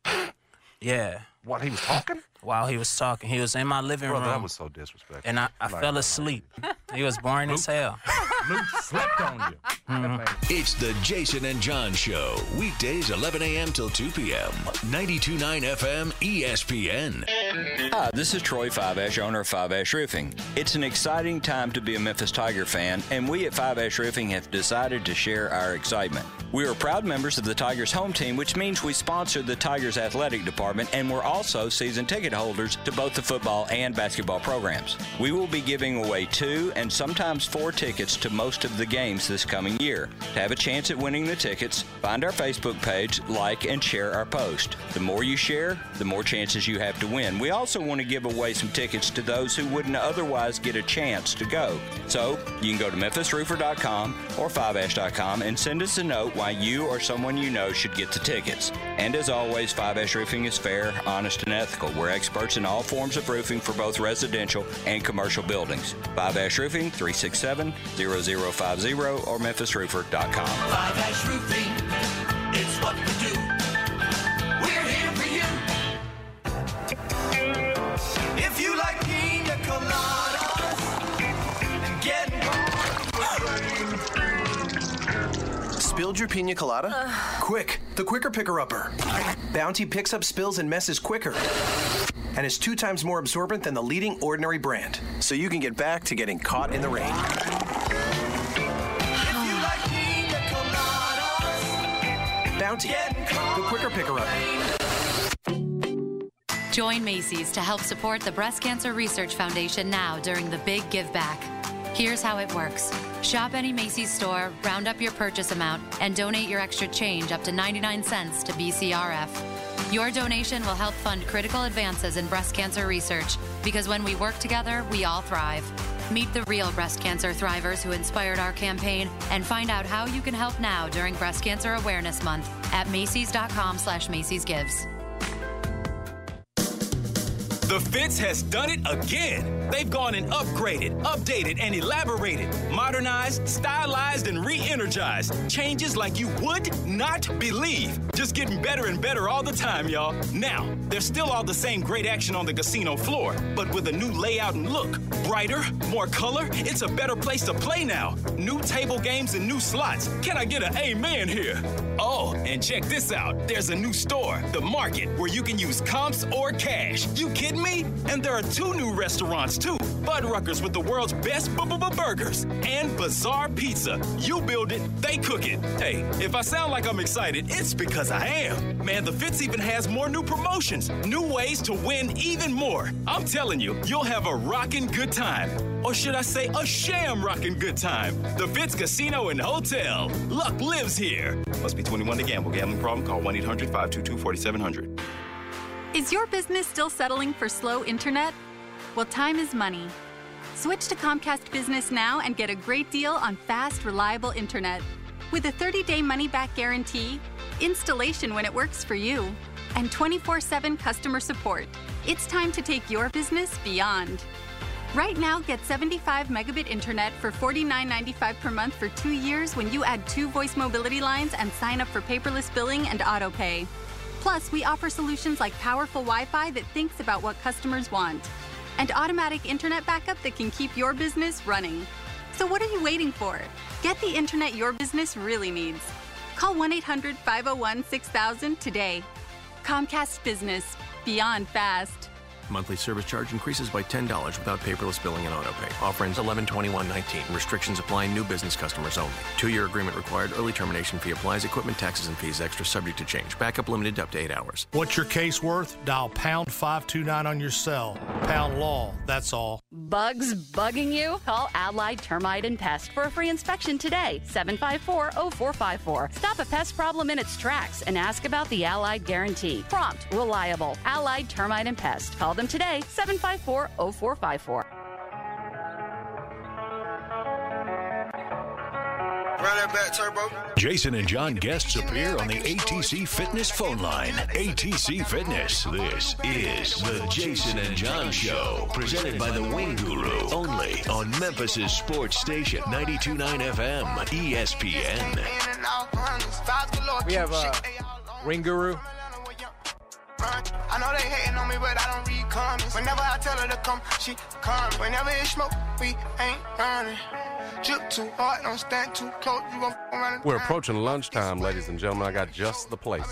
Yeah. What, he was talking? While he was talking, he was in my living Brother, room. that was so disrespectful. and I, I Like, fell like, asleep. He was boring as hell. Luke slept on you. It's the Jason and John Show. Weekdays eleven a.m. till two p.m. ninety-two point nine F M E S P N. Hi, this is Troy Five Ash, owner of Five Ash Roofing. It's an exciting time to be a Memphis Tiger fan, and we at Five Ash Roofing have decided to share our excitement. We are proud members of the Tigers home team, which means we sponsor the Tigers athletic department, and we're also season ticket holders to both the football and basketball programs. We will be giving away two and sometimes four tickets to most of the games this coming year. To have a chance at winning the tickets, find our Facebook page, like, and share our post. The more you share, the more chances you have to win. We also want to give away some tickets to those who wouldn't otherwise get a chance to go. So you can go to memphis roofer dot com or five ash dot com and send us a note why you or someone you know should get the tickets. And as always, Five Ash Roofing is fair, honest, and ethical. We're experts in all forms of roofing for both residential and commercial buildings. Five Ash Roofing, three six seven, zero zero five zero or memphis roofer dot com. Five Ash Roofing, it's what we do. We're here for you. If you like pina coladas and getting Spilled your pina colada? Quick, the quicker picker-upper. Bounty picks up spills and messes quicker. And is two times more absorbent than the leading Ordinary brand. So you can get back to getting caught in the rain. Bounty, the quicker picker-upper. Join Macy's to help support the Breast Cancer Research Foundation now during the Big Give Back. Here's how it works. Shop any Macy's store, round up your purchase amount, and donate your extra change up to ninety-nine cents to B C R F. Your donation will help fund critical advances in breast cancer research, because when we work together, we all thrive. Meet the real breast cancer thrivers who inspired our campaign and find out how you can help now during Breast Cancer Awareness Month at macys dot com slash Macy's Gives. The Fitz has done it again. They've gone and upgraded, updated, and elaborated, modernized, stylized, and re-energized. Changes like you would not believe. Just getting better and better all the time, y'all. Now, there's still all the same great action on the casino floor, but with a new layout and look. Brighter, more color. It's a better place to play now. New table games and new slots. Can I get an amen here? Oh, and check this out. There's a new store, The Market, where you can use comps or cash. You kidding me? And there are two new restaurants, too. Fuddruckers with the world's best burgers and Bazaar Pizza. You build it, they cook it. Hey, if I sound like I'm excited, it's because I am. Man, the Fitz even has more new promotions, new ways to win even more. I'm telling you, you'll have a rockin' good time. Or should I say a sham rockin' good time. The Fitz Casino and Hotel. Luck lives here. Must be twenty-one to gamble. Gambling problem? Call one eight hundred five two two four seven zero zero. Is your business still settling for slow internet? Well, time is money. Switch to Comcast Business now and get a great deal on fast, reliable internet. With a thirty-day money-back guarantee, installation when it works for you, and twenty-four seven customer support, it's time to take your business beyond. Right now, get seventy-five megabit internet for forty-nine ninety-five per month for two years when you add two voice mobility lines and sign up for paperless billing and autopay. Plus, we offer solutions like powerful Wi-Fi that thinks about what customers want, and automatic internet backup that can keep your business running. So what are you waiting for? Get the internet your business really needs. Call one eight hundred five oh one six thousand today. Comcast Business. Beyond fast. Monthly service charge increases by ten dollars without paperless billing and autopay. Offer ends eleven twenty-one nineteen. Restrictions apply. New business customers only. Two-year agreement required. Early termination fee applies. Equipment, taxes, and fees extra subject to change. Backup limited to up to eight hours. What's your case worth? Dial pound five two nine on your cell. Pound law, that's all. Bugs bugging you? Call Allied Termite and Pest for a free inspection today. seven five four oh four five four. Stop a pest problem in its tracks and ask about the Allied Guarantee. Prompt, reliable. Allied Termite and Pest. Call them today, seven five four oh four five four. Run that back, Turbo. Jason and John guests appear on the A T C Fitness phone line. A T C Fitness. This is the Jason and John Show, presented by the Wing Guru, only on Memphis' sports station, ninety-two point nine F M, E S P N. We have uh, Wing Guru. I know they hating on me, but I don't read comments. Whenever I tell her to come, she come. Whenever it's smoke, we ain't running. Drip too hard, don't stand too close. You gon' run. We're approaching lunchtime, ladies and gentlemen. I got just the place.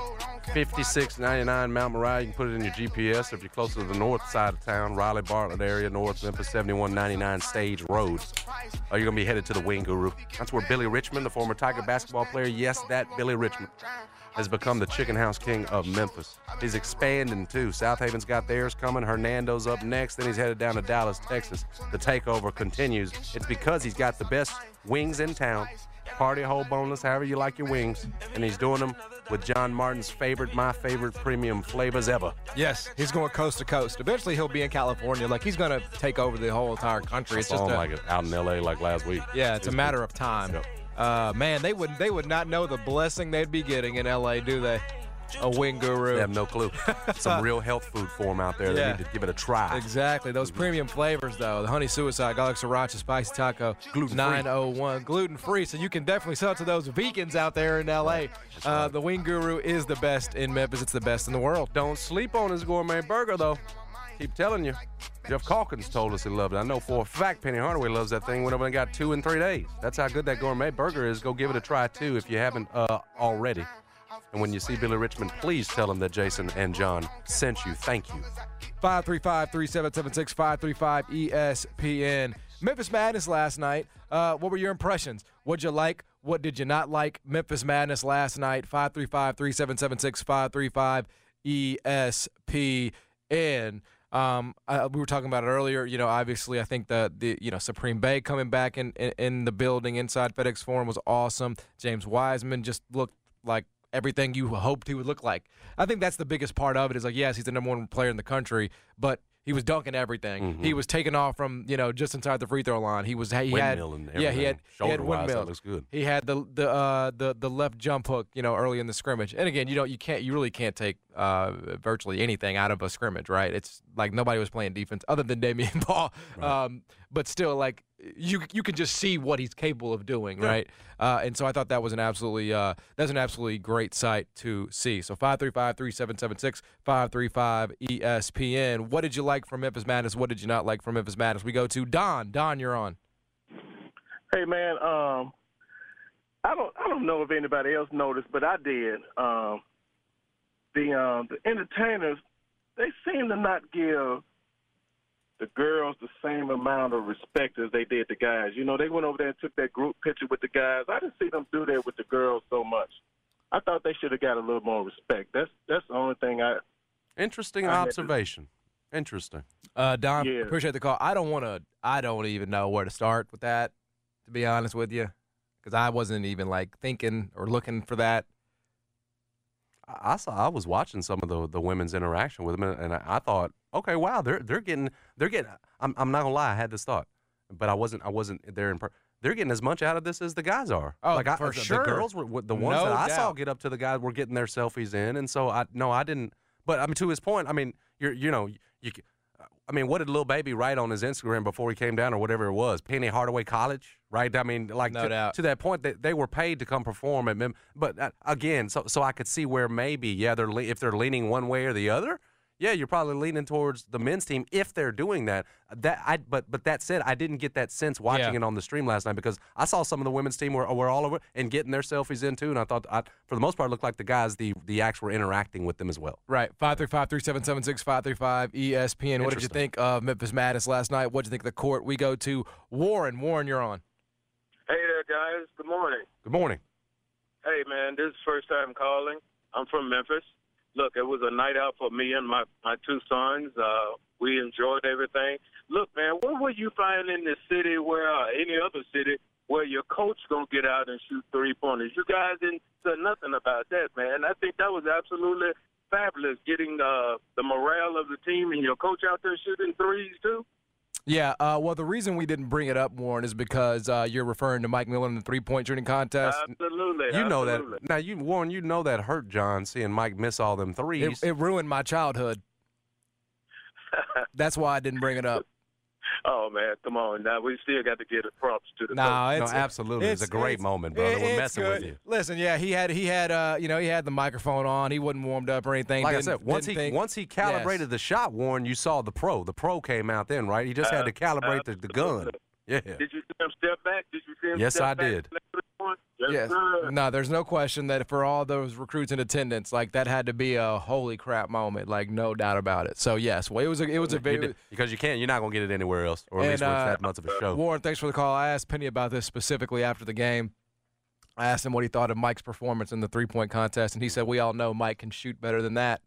fifty-six ninety-nine Mount Moriah. You can put it in your G P S if you're closer to the north side of town, Raleigh, Bartlett area, North Memphis, seventy-one ninety-nine Stage Road. Or you're going to be headed to the Wing Guru. That's where Billy Richmond, the former Tiger basketball player, yes, that Billy Richmond, has become the chicken house king of Memphis. He's expanding, too. South Haven's got theirs coming. Hernando's up next. Then he's headed down to Dallas, Texas. The takeover continues. It's because he's got the best wings in town. Party, whole boneless, however you like your wings. And he's doing them with John Martin's favorite, my favorite premium flavors ever. Yes, he's going coast to coast. Eventually, he'll be in California. Like, he's going to take over the whole entire country. It's It's just a, like it out in L A like last week. Yeah, it's, it's a matter of time. Yep. Uh, man, they would they would not know the blessing they'd be getting in L A, do they? A Wing Guru. They have no clue. Some real health food for them out there. They Yeah. need to give it a try. Exactly. Those premium flavors, though. The honey suicide, garlic sriracha, spicy taco, Gluten-free. nine oh one, gluten-free. So you can definitely sell it to those vegans out there in L A. Uh, the Wing Guru is the best in Memphis. It's the best in the world. Don't sleep on his gourmet burger, though. Keep telling you. Jeff Calkins told us he loved it. I know for a fact Penny Hardaway loves that thing. Went up and got two in three days. That's how good that gourmet burger is. Go give it a try, too, if you haven't uh, already. And when you see Billy Richmond, please tell him that Jason and John sent you. Thank you. five three five, three seven seven six, five three five E S P N. Memphis Madness last night. Uh, what were your impressions? What'd you like? What did you not like? Memphis Madness last night. five three five, three seven seven six, five three five E S P N. Um, I, we were talking about it earlier. You know, obviously, I think the the you know Supreme Bay coming back in, in in the building inside FedEx Forum was awesome. James Wiseman just looked like everything you hoped he would look like. I think that's the biggest part of it is like, yes, he's the number one player in the country, but he was dunking everything. Mm-hmm. He was taking off from, you know, just inside the free throw line. He was he had Windmill and yeah, he had he had Shoulder-wise, windmill. that looks good. He had the the uh, the the left jump hook, you know, early in the scrimmage. And again, you don't you can't you really can't take uh, virtually anything out of a scrimmage, right? It's like nobody was playing defense other than Damian Ball. Right. Um, but still, like you you can just see what he's capable of doing, Yeah. right? Uh, and so I thought that was an absolutely uh, that's an absolutely great sight to see. So five three five, three seven seven six, five three five E S P N. What did you like from Memphis Madness? What did you not like from Memphis Madness? We go to Don. Don, you're on. Hey, man, um, I don't I don't know if anybody else noticed, but I did. Um, the um, the entertainers, they seem to not give the girls the same amount of respect as they did the guys. You know, they went over there and took that group picture with the guys. I didn't see them do that with the girls so much. I thought they should have got a little more respect. That's that's the only thing I. Interesting I observation. Interesting. Uh, Don, Yeah. appreciate the call. I don't want to. I don't even know where to start with that, to be honest with you, because I wasn't even like thinking or looking for that. I I saw. I was watching some of the the women's interaction with them, and I, I thought, okay, wow, they're they're getting they're getting. I'm I'm not gonna lie, I had this thought, but I wasn't I wasn't there in. Per- they're getting as much out of this as the guys are. Oh, like I, for the, sure. The girls were the ones No that I saw doubt. get up to the guys were getting their selfies in, and so I no, I didn't. But I mean, to his point, I mean, you're you know you. I mean, what did Lil Baby write on his Instagram before he came down or whatever it was? Penny Hardaway College, right? I mean, like No to, doubt. to that point, they, they were paid to come perform at Mem- But uh, again, so so I could see where maybe, yeah, they're le- if they're leaning one way or the other, yeah, you're probably leaning towards the men's team if they're doing that. That I but but that said, I didn't get that sense watching Yeah. it on the stream last night because I saw some of the women's team were, were all over and getting their selfies in too, and I thought I, for the most part it looked like the guys the the acts were interacting with them as well. Right. five three five, three seven seven six, five three five E S P N. What did you Interesting. think of Memphis Madness last night? What did you think of the court? We go to Warren. Warren, you're on. Hey there, guys. Good morning. Good morning. Hey, man, this is first time calling. I'm from Memphis. Look, it was a night out for me and my, my two sons. Uh, we enjoyed everything. Look, man, what will you find in this city where uh, any other city where your coach going to get out and shoot three-pointers? You guys didn't say nothing about that, man. I think that was absolutely fabulous, getting uh, the morale of the team and your coach out there shooting threes, too. Yeah, uh, well, the reason we didn't bring it up, Warren, is because uh, you're referring to Mike Miller in the three-point shooting contest. Absolutely. You know absolutely. that now, you Warren. You know that hurt John seeing Mike miss all them threes. It, it ruined my childhood. That's why I didn't bring it up. Oh, man, come on. Now, we still got to give the props to the Nah, coach. it's no, absolutely, it's, a great it's- moment, brother. it- We're it's messing good. with you. Listen, yeah, he had he had uh you know he had the microphone on. He wasn't warmed up or anything. Like I Didn't- said, once he didn't think- once he calibrated Yes. the shot, Warren, you saw the pro. The pro came out then, right? He just had to calibrate the, the gun. Yeah. Did you see him step back? Did you see him Yes, step I back? did. Yes, Yes. sir. No, there's no question that for all those recruits in attendance, like that had to be a holy crap moment, like no doubt about it. So yes, well, it was a it was a You very did- because you can't. You're not gonna get it anywhere else, or at least And, where it's uh, that much of a show. Warren, thanks for the call. I asked Penny about this specifically after the game. I asked him what he thought of Mike's performance in the three-point contest, and he said, we all know Mike can shoot better than that.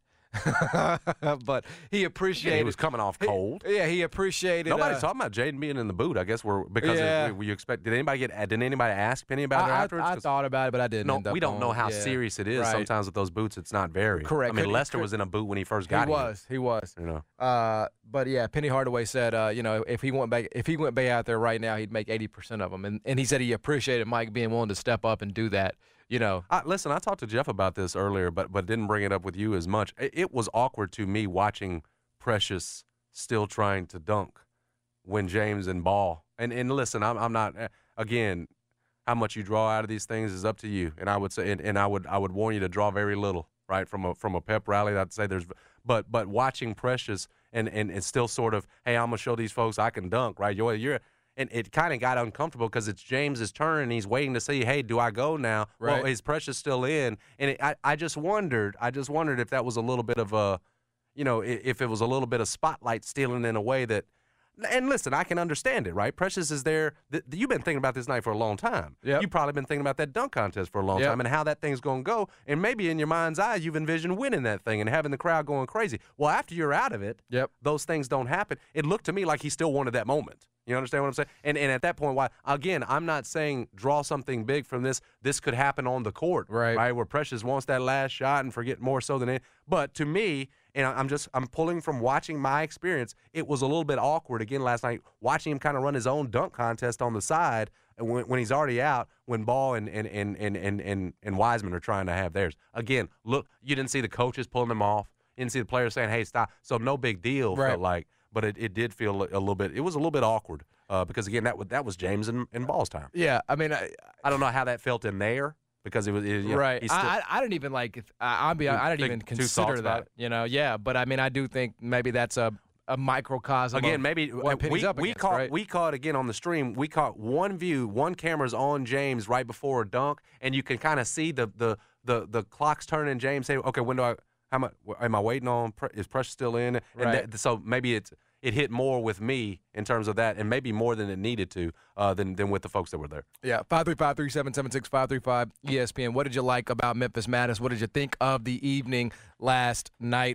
But he appreciated. he was coming off cold. Yeah, he appreciated. Nobody's uh, talking about Jaden being in the boot. I guess we're because Yeah. of, you expect. Did anybody get? Did anybody ask Penny about it I, afterwards? I, I 'Cause thought about it, but I didn't. no, end up we don't know on- how yeah. serious it is. Right. Sometimes with those boots, it's not very. Correct. I mean, Could- Lester could- was in a boot when he first He got here. was. He was. You know. Uh, but yeah, Penny Hardaway said, uh, you know, if he went back, if he went back out there right now, he'd make eighty percent of them, and and he said he appreciated Mike being willing to step up and do that. You know, I, listen, I talked to Jeff about this earlier, but but didn't bring it up with you as much. It, it was awkward to me watching Precious still trying to dunk when James and Ball. And and listen, I'm I'm not again. How much you draw out of these things is up to you. And I would say, and, and I would I would warn you to draw very little, right, from a from a pep rally. I'd say there's, but but watching Precious and and it's still sort of, hey, I'm gonna show these folks I can dunk, right? You're you're. And it kind of got uncomfortable because it's James's turn, and he's waiting to see, hey, do I go now? Right. Well, is Precious still in? And it, I, I just wondered, I just wondered if that was a little bit of a, you know, i- if it was a little bit of spotlight stealing in a way that, and listen, I can understand it, right? Precious is there. Th- you've been thinking about this night for a long time. Yep. You've probably been thinking about that dunk contest for a long Yep. time and how that thing's going to go. And maybe in your mind's eye, you've envisioned winning that thing and having the crowd going crazy. Well, after you're out of it, Yep. those things don't happen. It looked to me like he still wanted that moment. You understand what I'm saying? And and at that point, why again, I'm not saying draw something big from this. This could happen on the court, Right. Right, where Precious wants that last shot and forget more so than it. But to me, and I'm just I'm pulling from watching my experience. It was a little bit awkward again last night, watching him kind of run his own dunk contest on the side, and when, when he's already out, when Ball and and, and, and, and and and Wiseman are trying to have theirs. Again, look, you didn't see the coaches pulling them off. You didn't see the players saying, "Hey, stop." So no big deal. Right. Felt like. But it, it did feel a little bit. It was a little bit awkward uh, because again that was that was James and, and Ball's time. Yeah, I mean, I, I don't know how that felt in there because it was it, you know, right. he's still- I, I I didn't even like. I, I'll be. I didn't Think even two consider thoughts about that. You know. Yeah, but I mean, I do think maybe that's a a microcosm. Again, of maybe what Penny's we up we against, caught right? we caught again on the stream. We caught one view, one camera's on James right before a dunk, and you can kind of see the the the the clock's turning. James say, "Okay, when do I? How much am I waiting on? Is pressure still in?" And Right. that, so maybe it's it hit more with me in terms of that, and maybe more than it needed to, uh, than than with the folks that were there. Yeah, five three five, three seven seven six, five three five E S P N. What did you like about Memphis Madness? What did you think of the evening last night?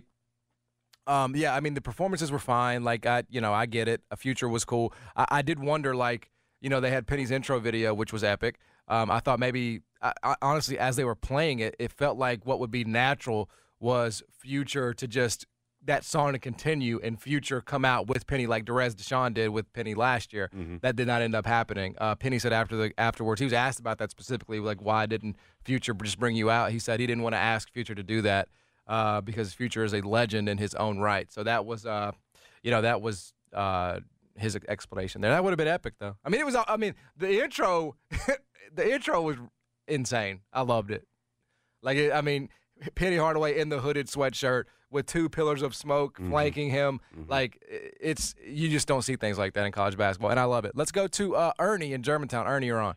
Um, yeah, I mean, the performances were fine. Like, I, you know, I get it. A Future was cool. I, I did wonder, like, you know, they had Penny's intro video, which was epic. Um, I thought maybe, I, I, honestly, as they were playing it, it felt like what would be natural was Future to just that song to continue and Future come out with Penny like Derez Deshawn did with Penny last year. Mm-hmm. That did not end up happening. Uh, Penny said after the afterwards, he was asked about that specifically, like why didn't Future just bring you out? He said he didn't want to ask Future to do that uh, because Future is a legend in his own right. So that was, uh, you know, that was uh, his explanation there. That would have been epic though. I mean, it was. I mean, the intro, the intro was insane. I loved it. Like, it, I mean, Penny Hardaway in the hooded sweatshirt with two pillars of smoke Mm-hmm. flanking him. Mm-hmm. Like, it's you just don't see things like that in college basketball, and I love it. Let's go to uh, Ernie in Germantown. Ernie, you're on.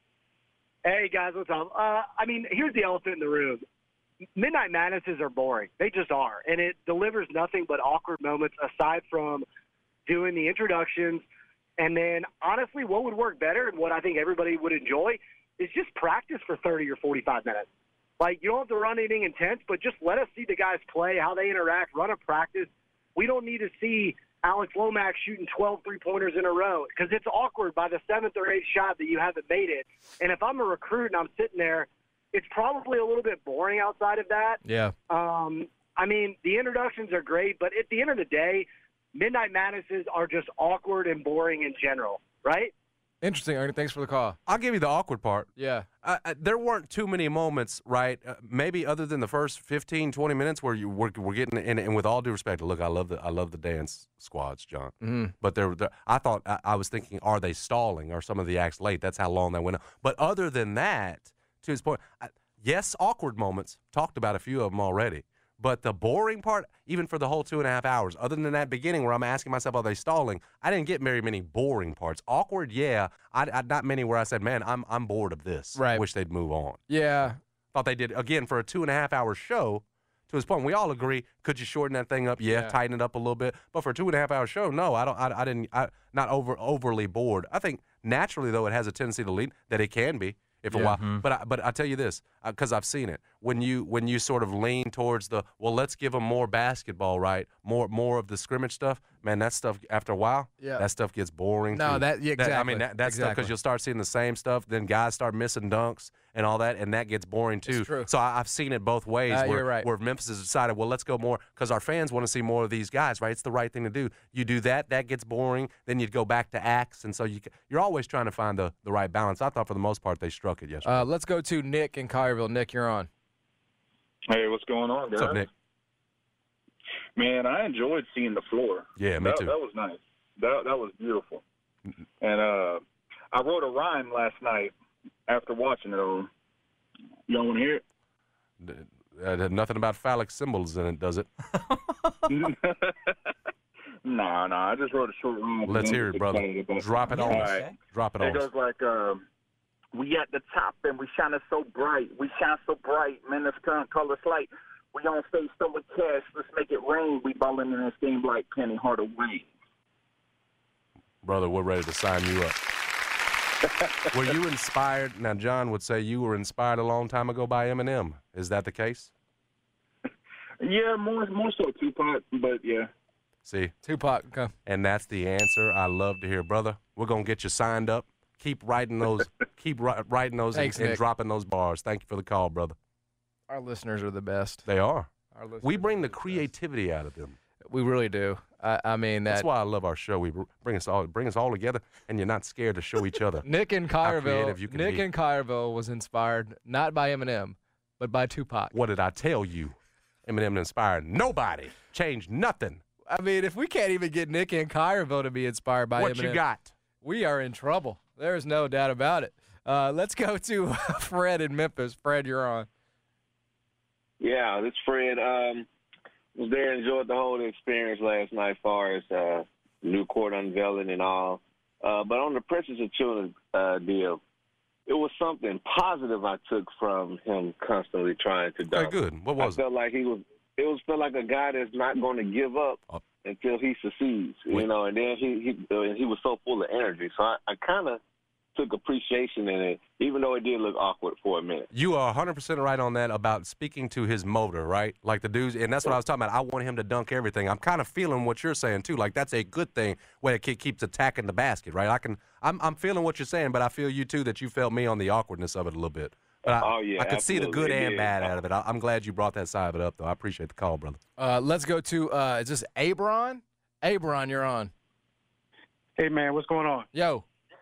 Hey, guys, what's up? Uh, I mean, here's the elephant in the room. Midnight Madnesses are boring. They just are. And it delivers nothing but awkward moments aside from doing the introductions. And then, honestly, what would work better and what I think everybody would enjoy is just practice for thirty or forty-five minutes. Like, you don't have to run anything intense, but just let us see the guys play, how they interact, run a practice. We don't need to see Alex Lomax shooting twelve three-pointers in a row because it's awkward by the seventh or eighth shot that you haven't made it. And if I'm a recruit and I'm sitting there, it's probably a little bit boring outside of that. Yeah. Um, I mean, the introductions are great, but at the end of the day, Midnight Madnesses are just awkward and boring in general, right? Interesting, Ernie. Thanks for the call. I'll give you the awkward part. Yeah. I, I, there weren't too many moments, right? Uh, maybe other than the first fifteen, twenty minutes where you were, were getting in. And with all due respect, look, I love the I love the dance squads, John. Mm-hmm. But there, there, I thought I, I was thinking, are they stalling? Are some of the acts late? That's how long they went on. But other than that, to his point, I, yes, awkward moments. Talked about a few of them already. But the boring part, even for the whole two and a half hours, other than that beginning where I'm asking myself, are they stalling? I didn't get very many boring parts. Awkward, yeah. I, I not many where I said, man, I'm I'm bored of this. Right. Wish they'd move on. Yeah. Thought they did again for a two and a half hour show. To his point, we all agree. Could you shorten that thing up? Yeah, Yeah. tighten it up a little bit. But for a two and a half hour show, no, I don't. I, I didn't. I not over overly bored. I think naturally though it has a tendency to lead that it can be. If a Yeah. while, Mhm. but I, but I tell you this, because I've seen it. When you when you sort of lean towards the well, let's give them more basketball, right? More more of the scrimmage stuff. Man, that stuff after a while, Yeah. that stuff gets boring. No, too. that- yeah, I exactly. mean, that, that stuff Exactly. because you'll start seeing the same stuff. Then guys start missing dunks and all that, and that gets boring too. true. So I, I've seen it both ways. Uh, where, you're right. where Memphis has decided, well, let's go more because our fans want to see more of these guys, right? It's the right thing to do. You do that, that gets boring. Then you'd go back to acts, and so you ca- you're always trying to find the the right balance. I thought for the most part they struck it yesterday. Uh, let's go to Nick in Collierville. Nick, you're on. Hey, what's going on, guys? What's up, Nick? Man, I enjoyed seeing the floor. Yeah, me that, too. That was nice. That that was beautiful. And uh, I wrote a rhyme last night after watching it all. Y'all want to hear it? Uh, nothing about phallic symbols in it, does it? No, no, I just wrote a short rhyme. Let's hear it, brother. Drop it on All us. right. Drop it It on us. goes like, um, we at the top and we shining so bright. We shine so bright, man, this current color's light. We on stage still with cash. Let's make it rain. We balling in this game like Penny Hardaway. Brother, we're ready to sign you up. Were you inspired? Now, John would say you were inspired a long time ago by Eminem. Is that the case? Yeah, more more so Tupac, but yeah. See? Tupac, okay. And that's the answer I love to hear, brother. We're going to get you signed up. Keep writing those keep ri- writing those Thanks, and, and Nick. dropping those bars. Thank you for the call, brother. Our listeners are the best. They are. Our listeners We bring the creativity out of them. We really do. I, I mean, that. That's why I love our show. We br- bring us all bring us all together, and you're not scared to show each other. Nick in how creative Collierville. you can Nick be. in Collierville was inspired not by Eminem, but by Tupac. What did I tell you? Eminem inspired nobody. Changed nothing. I mean, if we can't even get Nick in Collierville to be inspired by What Eminem, you got? we are in trouble. There's no doubt about it. Uh, let's go to Fred in Memphis. Fred, you're on. Yeah, that's Fred. Um, was there, enjoyed the whole experience last night as far as uh, new court unveiling and all. Uh, but on the Precious Achiuwa uh, deal, it was something positive I took from him constantly trying to dunk. Okay, good. What was I it? felt like he was. It was felt like a guy that's not going to give up oh. until he succeeds. Wait. You know, and then he he uh, he was so full of energy. So I, I kind of took appreciation in it, even though it did look awkward for a minute. You are one hundred percent right on that about speaking to his motor, right? Like the dudes, and that's what I was talking about. I want him to dunk everything. I'm kind of feeling what you're saying too. Like that's a good thing when a kid keeps attacking the basket, right? I can, I'm, I'm feeling what you're saying, but I feel you too that you felt me on the awkwardness of it a little bit. But I, oh yeah, I could see the good absolutely. and It bad is. out of it. I, I'm glad you brought that side of it up, though. I appreciate the call, brother. Uh, let's go to uh, is this Abron? Abron, you're on. Hey, man, what's going on? Yo.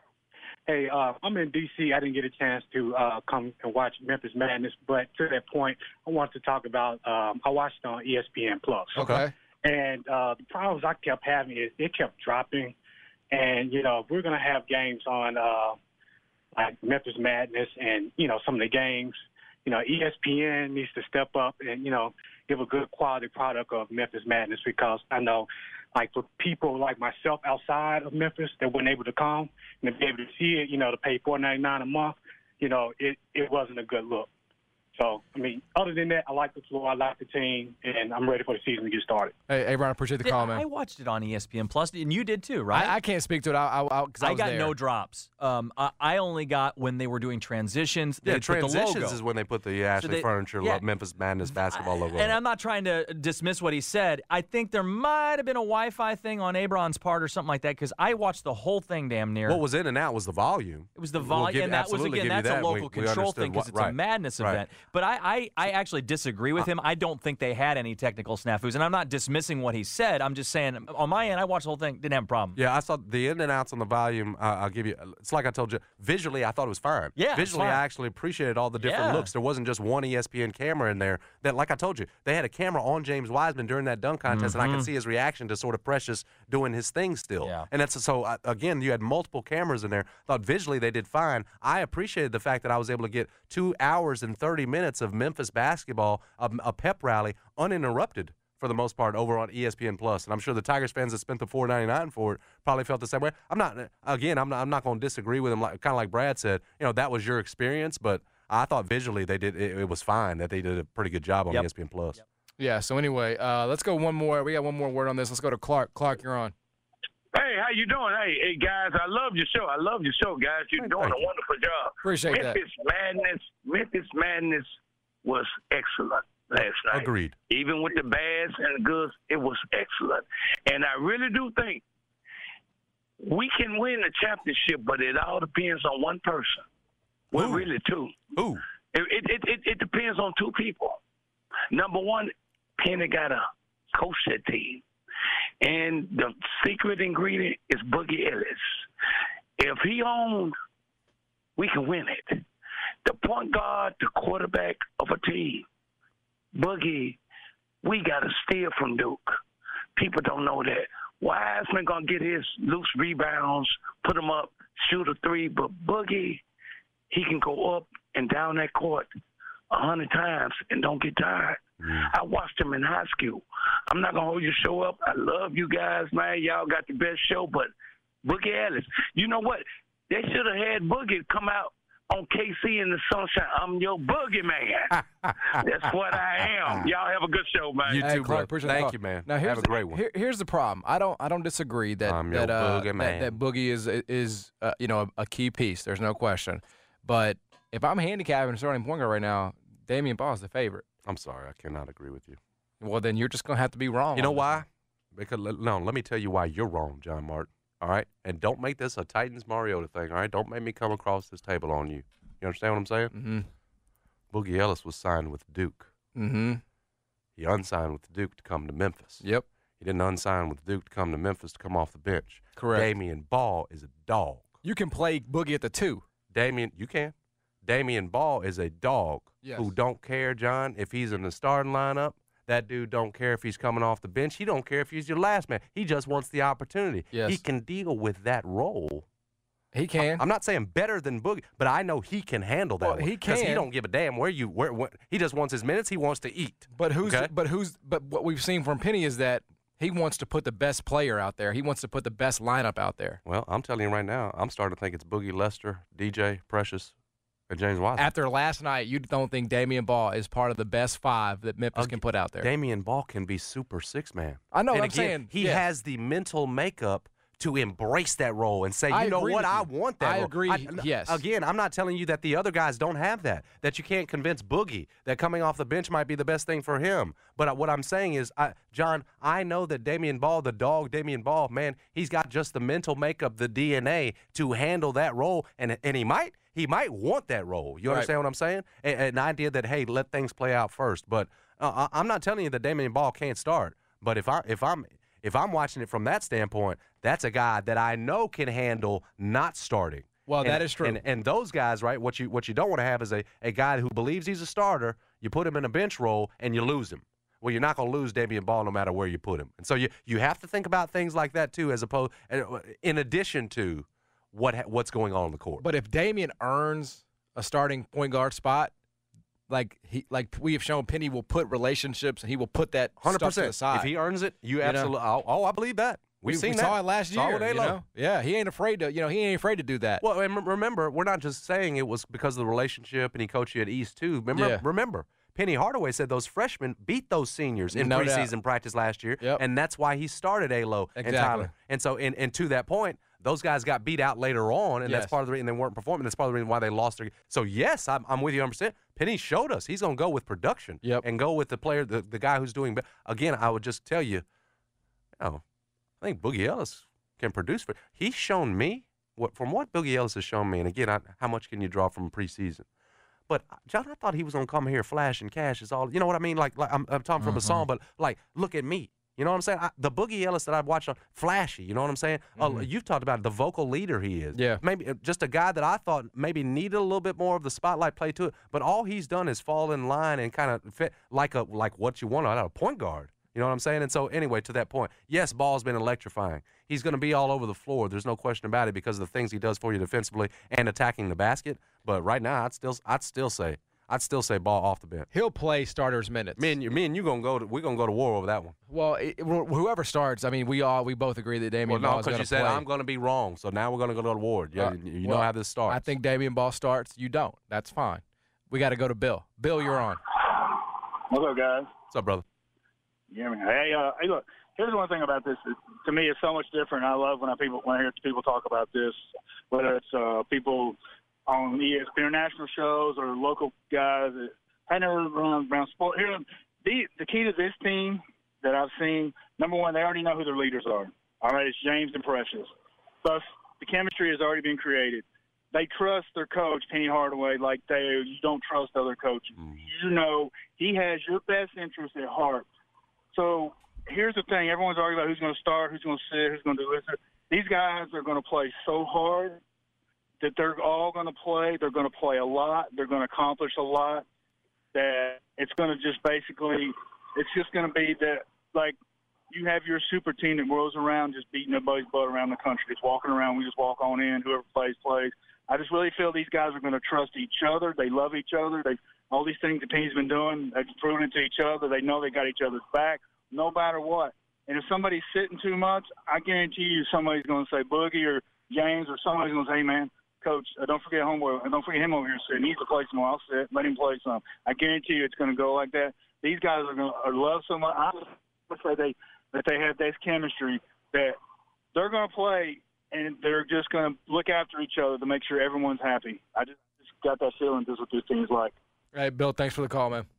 Hey, uh, I'm in D C. I didn't get a chance to uh, come and watch Memphis Madness, but to that point, I wanted to talk about um, I watched it on E S P N Plus. Okay. And uh, the problems I kept having is it kept dropping. And, you know, if we're going to have games on uh, like Memphis Madness and, you know, some of the games, you know, E S P N needs to step up and, you know, give a good quality product of Memphis Madness because I know, like, for people like myself outside of Memphis that weren't able to come and to be able to see it, you know, to pay four ninety-nine a month, you know, it, it wasn't a good look. So, I mean, other than that, I like the floor, I like the team, and I'm ready for the season to get started. Hey, Abron, I appreciate the Yeah, call, man. I watched it on E S P N Plus, and you did too, right? I, I can't speak to it. I, I, I, 'cause I, I was got there. no drops. Um, I, I only got when they were doing transitions. Yeah, they put the transitions logo. is when they put the Ashley they- Furniture yeah. Memphis Madness basketball logo. And on. I'm not trying to dismiss what he said. I think there might have been a Wi-Fi thing on Abron's part or something like that because I watched the whole thing damn near. What was in and out was the volume. It was the We'll volume, give- and that was absolutely again give you that's a that. We- local we control understood thing because what- it's right, a madness right. event. But I, I, I actually disagree with him. I don't think they had any technical snafus, and I'm not dismissing what he said. I'm just saying on my end, I watched the whole thing, didn't have a problem. Yeah, I saw the in and outs on the volume. Uh, I'll give you. It's like I told you. Visually, I thought it was fine. Yeah, it's visually, fine. I actually appreciated all the different Yeah. looks. There wasn't just one E S P N camera in there. That, like I told you, they had a camera on James Wiseman during that dunk contest, and I Mhm. could see his reaction to sort of Precious doing his thing still. Yeah. And that's so. Uh, again, you had multiple cameras in there. Thought visually they did fine. I appreciated the fact that I was able to get two hours and thirty minutes of Memphis basketball, a, a pep rally, uninterrupted for the most part over on E S P N Plus. And I'm sure the Tigers fans that spent the four ninety-nine for it probably felt the same way. I'm not again, I'm not I'm not going to disagree with him, like kind of like Brad said. You know, that was your experience, but I thought visually they did it, it was fine, that they did a pretty good job on Yep. E S P N Plus. Yep. Yeah, so anyway, uh, let's go one more. We got one more word on this. Let's go to Clark. Clark, you're on. Hey, how you doing? Hey, hey, guys, I love your show. I love your show, guys. You're doing a wonderful job. Appreciate that. Memphis Madness, Memphis Madness was excellent last night. Agreed. Even with the bads and the goods, it was excellent. And I really do think we can win the championship, but it all depends on one person. Well, really two. Who? It, it, it, it, it depends on two people. Number one, Penny got to coach that team. And the secret ingredient is Boogie Ellis. If he owned, we can win it. The point guard, the quarterback of a team, Boogie, we got to steal from Duke. People don't know that. Wiseman going to get his loose rebounds, put them up, shoot a three, but Boogie, he can go up and down that court a hundred times and don't get tired. I watched him in high school. I'm not going to hold your show up. I love you guys, man. Y'all got the best show, but Boogie Ellis, you know what? They should have had Boogie come out on K C in the sunshine. I'm your Boogie man. That's what I am. Y'all have a good show, man. You Hey, too, Clark, brother. appreciate the Thank call. you, man. Now, here's Have a the- great one. Here, here's the problem. I don't I don't disagree that I'm your that, uh, Boogie that, man. that Boogie is is uh, you know a, a key piece. There's no question. But if I'm handicapping a starting point guard right now, Damian Ball is the favorite. I'm sorry, I cannot agree with you. Well, then you're just gonna have to be wrong. You know on why? Because no, let me tell you why you're wrong, John Martin. All right, and don't make this a Titans Mariota thing. All right, don't make me come across this table on you. You understand what I'm saying? Mm-hmm. Boogie Ellis was signed with Duke. Mm-hmm. He unsigned with Duke to come to Memphis. Yep. He didn't unsign with Duke to come to Memphis to come off the bench. Correct. Damian Ball is a dog. You can play Boogie at the two. Damian, you can. Damian Ball is a dog Yes. who don't care, John, if he's in the starting lineup. That dude don't care if he's coming off the bench. He don't care if he's your last man. He just wants the opportunity. Yes. He can deal with that role. He can. I'm not saying better than Boogie, but I know he can handle that. Well, one, he can. He don't give a damn where you where, where he just wants his minutes. He wants to eat. But who's okay? but who's but what we've seen from Penny is that he wants to put the best player out there. He wants to put the best lineup out there. Well, I'm telling you right now, I'm starting to think it's Boogie, Lester, D J, Precious, and James Wiseman. After last night, you don't think Damian Ball is part of the best five that Memphis uh, can put out there? Damian Ball can be super six man. I know and what I'm again, saying. He yes. has the mental makeup to embrace that role and say, you I know what, you. I want that I role. agree, I, yes. Again, I'm not telling you that the other guys don't have that, that you can't convince Boogie that coming off the bench might be the best thing for him. But what I'm saying is, I, John, I know that Damian Ball, the dog Damian Ball, man, he's got just the mental makeup, the D N A to handle that role, and and he might he might want that role. You right. understand what I'm saying? A, an idea that, hey, let things play out first. But uh, I'm not telling you that Damian Ball can't start. But if I if I'm If I'm watching it from that standpoint, that's a guy that I know can handle not starting. Well, and, that is true. And, and those guys, right, what you what you don't want to have is a, a guy who believes he's a starter, you put him in a bench role, and you lose him. Well, you're not going to lose Damian Ball no matter where you put him. And so you, you have to think about things like that, too, as opposed in addition to what what's going on on the court. But if Damian earns a starting point guard spot, Like he, like we have shown, Penny will put relationships and he will put that one hundred percent. Stuff to the side. If he earns it, you, you absolutely. Oh, oh, I believe that. We've we, seen we that. saw it last saw year. It You know? Yeah, he ain't afraid to. You know, he ain't afraid to do that. Well, and remember, we're not just saying it was because of the relationship and he coached you at East too. Remember, yeah. remember, Penny Hardaway said those freshmen beat those seniors in no preseason doubt. practice last year, yep. and that's why he started A-Lo exactly. and Tyler. And so, and, and to that point, those guys got beat out later on, and yes. that's part of the reason they weren't performing. That's part of the reason why they lost their. So yes, I'm, I'm with you one hundred percent. Penny showed us he's going to go with production yep. and go with the player, the, the guy who's doing. Again, I would just tell you, oh, I think Boogie Ellis can produce for. He's shown me what from what Boogie Ellis has shown me, and again, I, how much can you draw from preseason? But John, I thought he was gonna come here flashing cash is all. You know what I mean? Like, like I'm, I'm talking from mm-hmm. a song, but like, look at me. You know what I'm saying? I, the Boogie Ellis that I've watched on flashy. You know what I'm saying? Mm-hmm. Uh, you've talked about the vocal leader he is. Yeah. Maybe just a guy that I thought maybe needed a little bit more of the spotlight play to it. But all he's done is fall in line and kind of fit like a like what you want out of a point guard. You know what I'm saying? And so, anyway, to that point, yes, Ball's been electrifying. He's going to be all over the floor. There's no question about it because of the things he does for you defensively and attacking the basket. But right now, I'd still, I'd still say, I'd still say Ball off the bench. He'll play starters minutes. Me and you, me and you gonna go. To, we're gonna go to war over that one. Well, it, whoever starts, I mean, we all, we both agree that Damian well, Ball no, is going to you said play. I'm going to be wrong, so now we're going to go to war. Yeah, uh, you well, know how this starts. I think Damian Ball starts. You don't. That's fine. We got to go to Bill. Bill, you're on. What's up, guys? What's up, brother? Yeah, man. Hey, uh, hey, look. Here's one thing about this. It, to me, it's so much different. I love when I people when I hear people talk about this, whether it's uh, people on E S P N international shows or local guys. I never run around sport. Here, the the key to this team that I've seen, number one, they already know who their leaders are. All right, it's James and Precious. Thus, the chemistry has already been created. They trust their coach, Penny Hardaway, like they you don't trust other coaches. Mm. You know he has your best interest at heart. So here's the thing. Everyone's arguing about who's going to start, who's going to sit, who's going to do this. These guys are going to play so hard that they're all going to play. They're going to play a lot. They're going to accomplish a lot. That it's going to just basically – it's just going to be that, like, you have your super team that rolls around just beating everybody's butt around the country. Just walking around. We just walk on in. Whoever plays, plays. I just really feel these guys are going to trust each other. They love each other. They all these things the team's been doing, they've proven it to each other. They know they got each other's back no matter what. And if somebody's sitting too much, I guarantee you somebody's going to say Boogie or James or somebody's going to say, hey, man, Coach, uh, don't forget homeboy. Don't forget him over here sitting. He needs to play some more. I'll sit. Let him play some. I guarantee you it's going to go like that. These guys are going to love so much. I would say they, that they have this chemistry that they're going to play and they're just going to look after each other to make sure everyone's happy. I just, just got that feeling this is what this team's like. Hey, Bill, thanks for the call, man.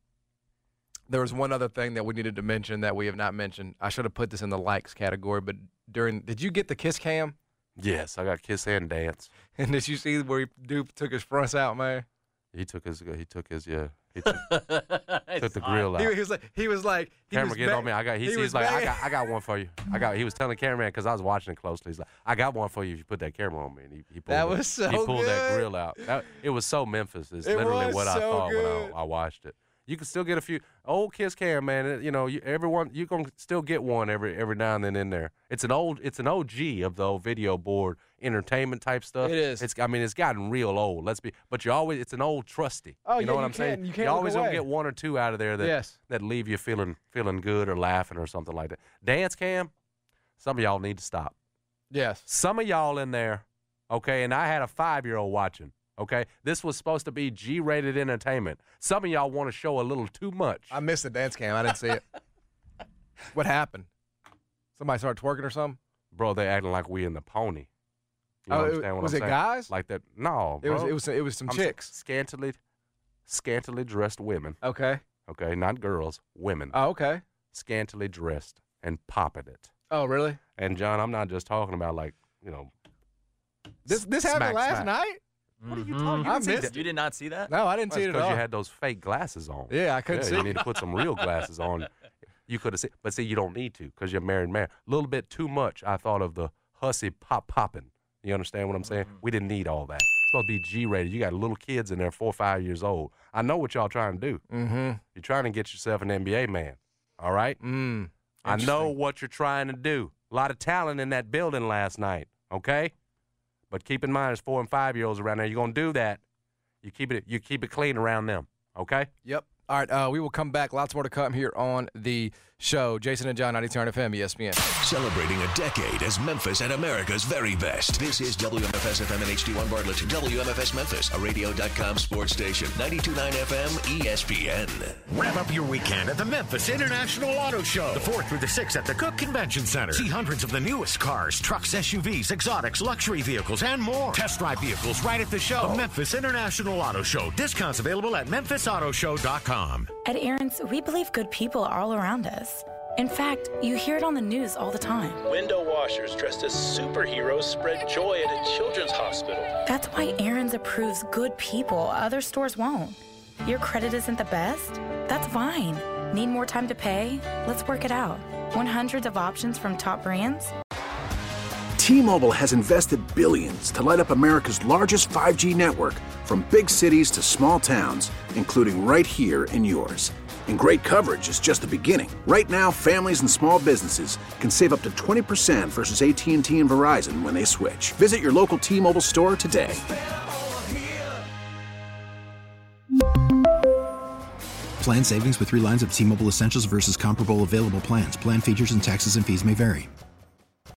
There was one other thing that we needed to mention that we have not mentioned. I should have put this in the likes category, but during – did you get the kiss cam? Yes, I got kiss and dance. And did you see where he dude took his fronts out, man? He took his – he took his – yeah. He took, took the grill out. He, he was like – he was like – Camera getting on me. I got. He, he he's like, I got, I got one for you. I got. He was telling the cameraman because I was watching it closely. He's like, I got one for you if you put that camera on me. And he, he pulled that it. was so He pulled good. that grill out. That, it was so Memphis. It's it literally what so I thought good. when I, I watched it. You can still get a few old Kiss Cam, man. You know, you, everyone you gonna still get one every every now and then in there. It's an old, it's an O G of the old video board entertainment type stuff. It is. It's, I mean, it's gotten real old. Let's be, but you always, it's an old trusty. Oh, you know yeah, what you I'm can't- saying? you can't look always away. gonna get one or two out of there that Yes. that leave you feeling feeling good or laughing or something like that. Dance cam, some of y'all need to stop. Yes. Some of y'all in there, okay, and I had a five-year-old watching, okay? This was supposed to be G-rated entertainment. Some of y'all want to show a little too much. I missed the dance cam. I didn't see it. What happened? Somebody started twerking or something? Bro, they acting like we in the Pony. You Oh, it- understand what was I'm it saying? guys? Like that? No, It was- bro. it was- it was some I'm saying chicks. Scantily, scantily dressed women. Okay. Okay, not girls, women. Oh, okay. Scantily dressed and popping it. Oh, really? And John, I'm not just talking about like, you know. This this smack, happened last smack. night? What are you talking? You I didn't see missed that? You did not see that? No, I didn't That's see it at because all. you had those fake glasses on. Yeah, I couldn't yeah, see. You need to put some real glasses on. You could have seen, but see, you don't need to because you're a married man. A little bit too much, I thought, of the hussy pop popping. You understand what I'm saying? We didn't need all that. It's supposed to be G-rated. You got little kids in there, four or five years old. I know what y'all trying to do. Mm-hmm. You're trying to get yourself an N B A man. All right? Mm. I know what you're trying to do. A lot of talent in that building last night, okay? But keep in mind, there's four and five year olds around there. You're gonna do that. You keep it. You keep it clean around them, okay? Yep. All right, uh, we will come back. Lots more to come here on the show. Jason and John, ninety-two F M, E S P N. Celebrating a decade as Memphis at America's very best. This is W M F S F M and H D one Bartlett. W M F S Memphis, a radio dot com sports station. ninety-two point nine F M, E S P N. Wrap up your weekend at the Memphis International Auto Show. The fourth through the sixth at the Cook Convention Center. See hundreds of the newest cars, trucks, S U Vs, exotics, luxury vehicles, and more. Test drive vehicles right at the show. The Memphis International Auto Show. Discounts available at memphis auto show dot com. At Aaron's, we believe good people are all around us. In fact, you hear it on the news all the time. Window washers dressed as superheroes spread joy at a children's hospital. That's why Aaron's approves good people other stores won't. Your credit isn't the best? That's fine. Need more time to pay? Let's work it out. Want hundreds of options from top brands? T-Mobile has invested billions to light up America's largest five G network, from big cities to small towns, including right here in yours. And great coverage is just the beginning. Right now, families and small businesses can save up to twenty percent versus A T and T and Verizon when they switch. Visit your local T-Mobile store today. Plan savings with three lines of T-Mobile Essentials versus comparable available plans. Plan features and taxes and fees may vary.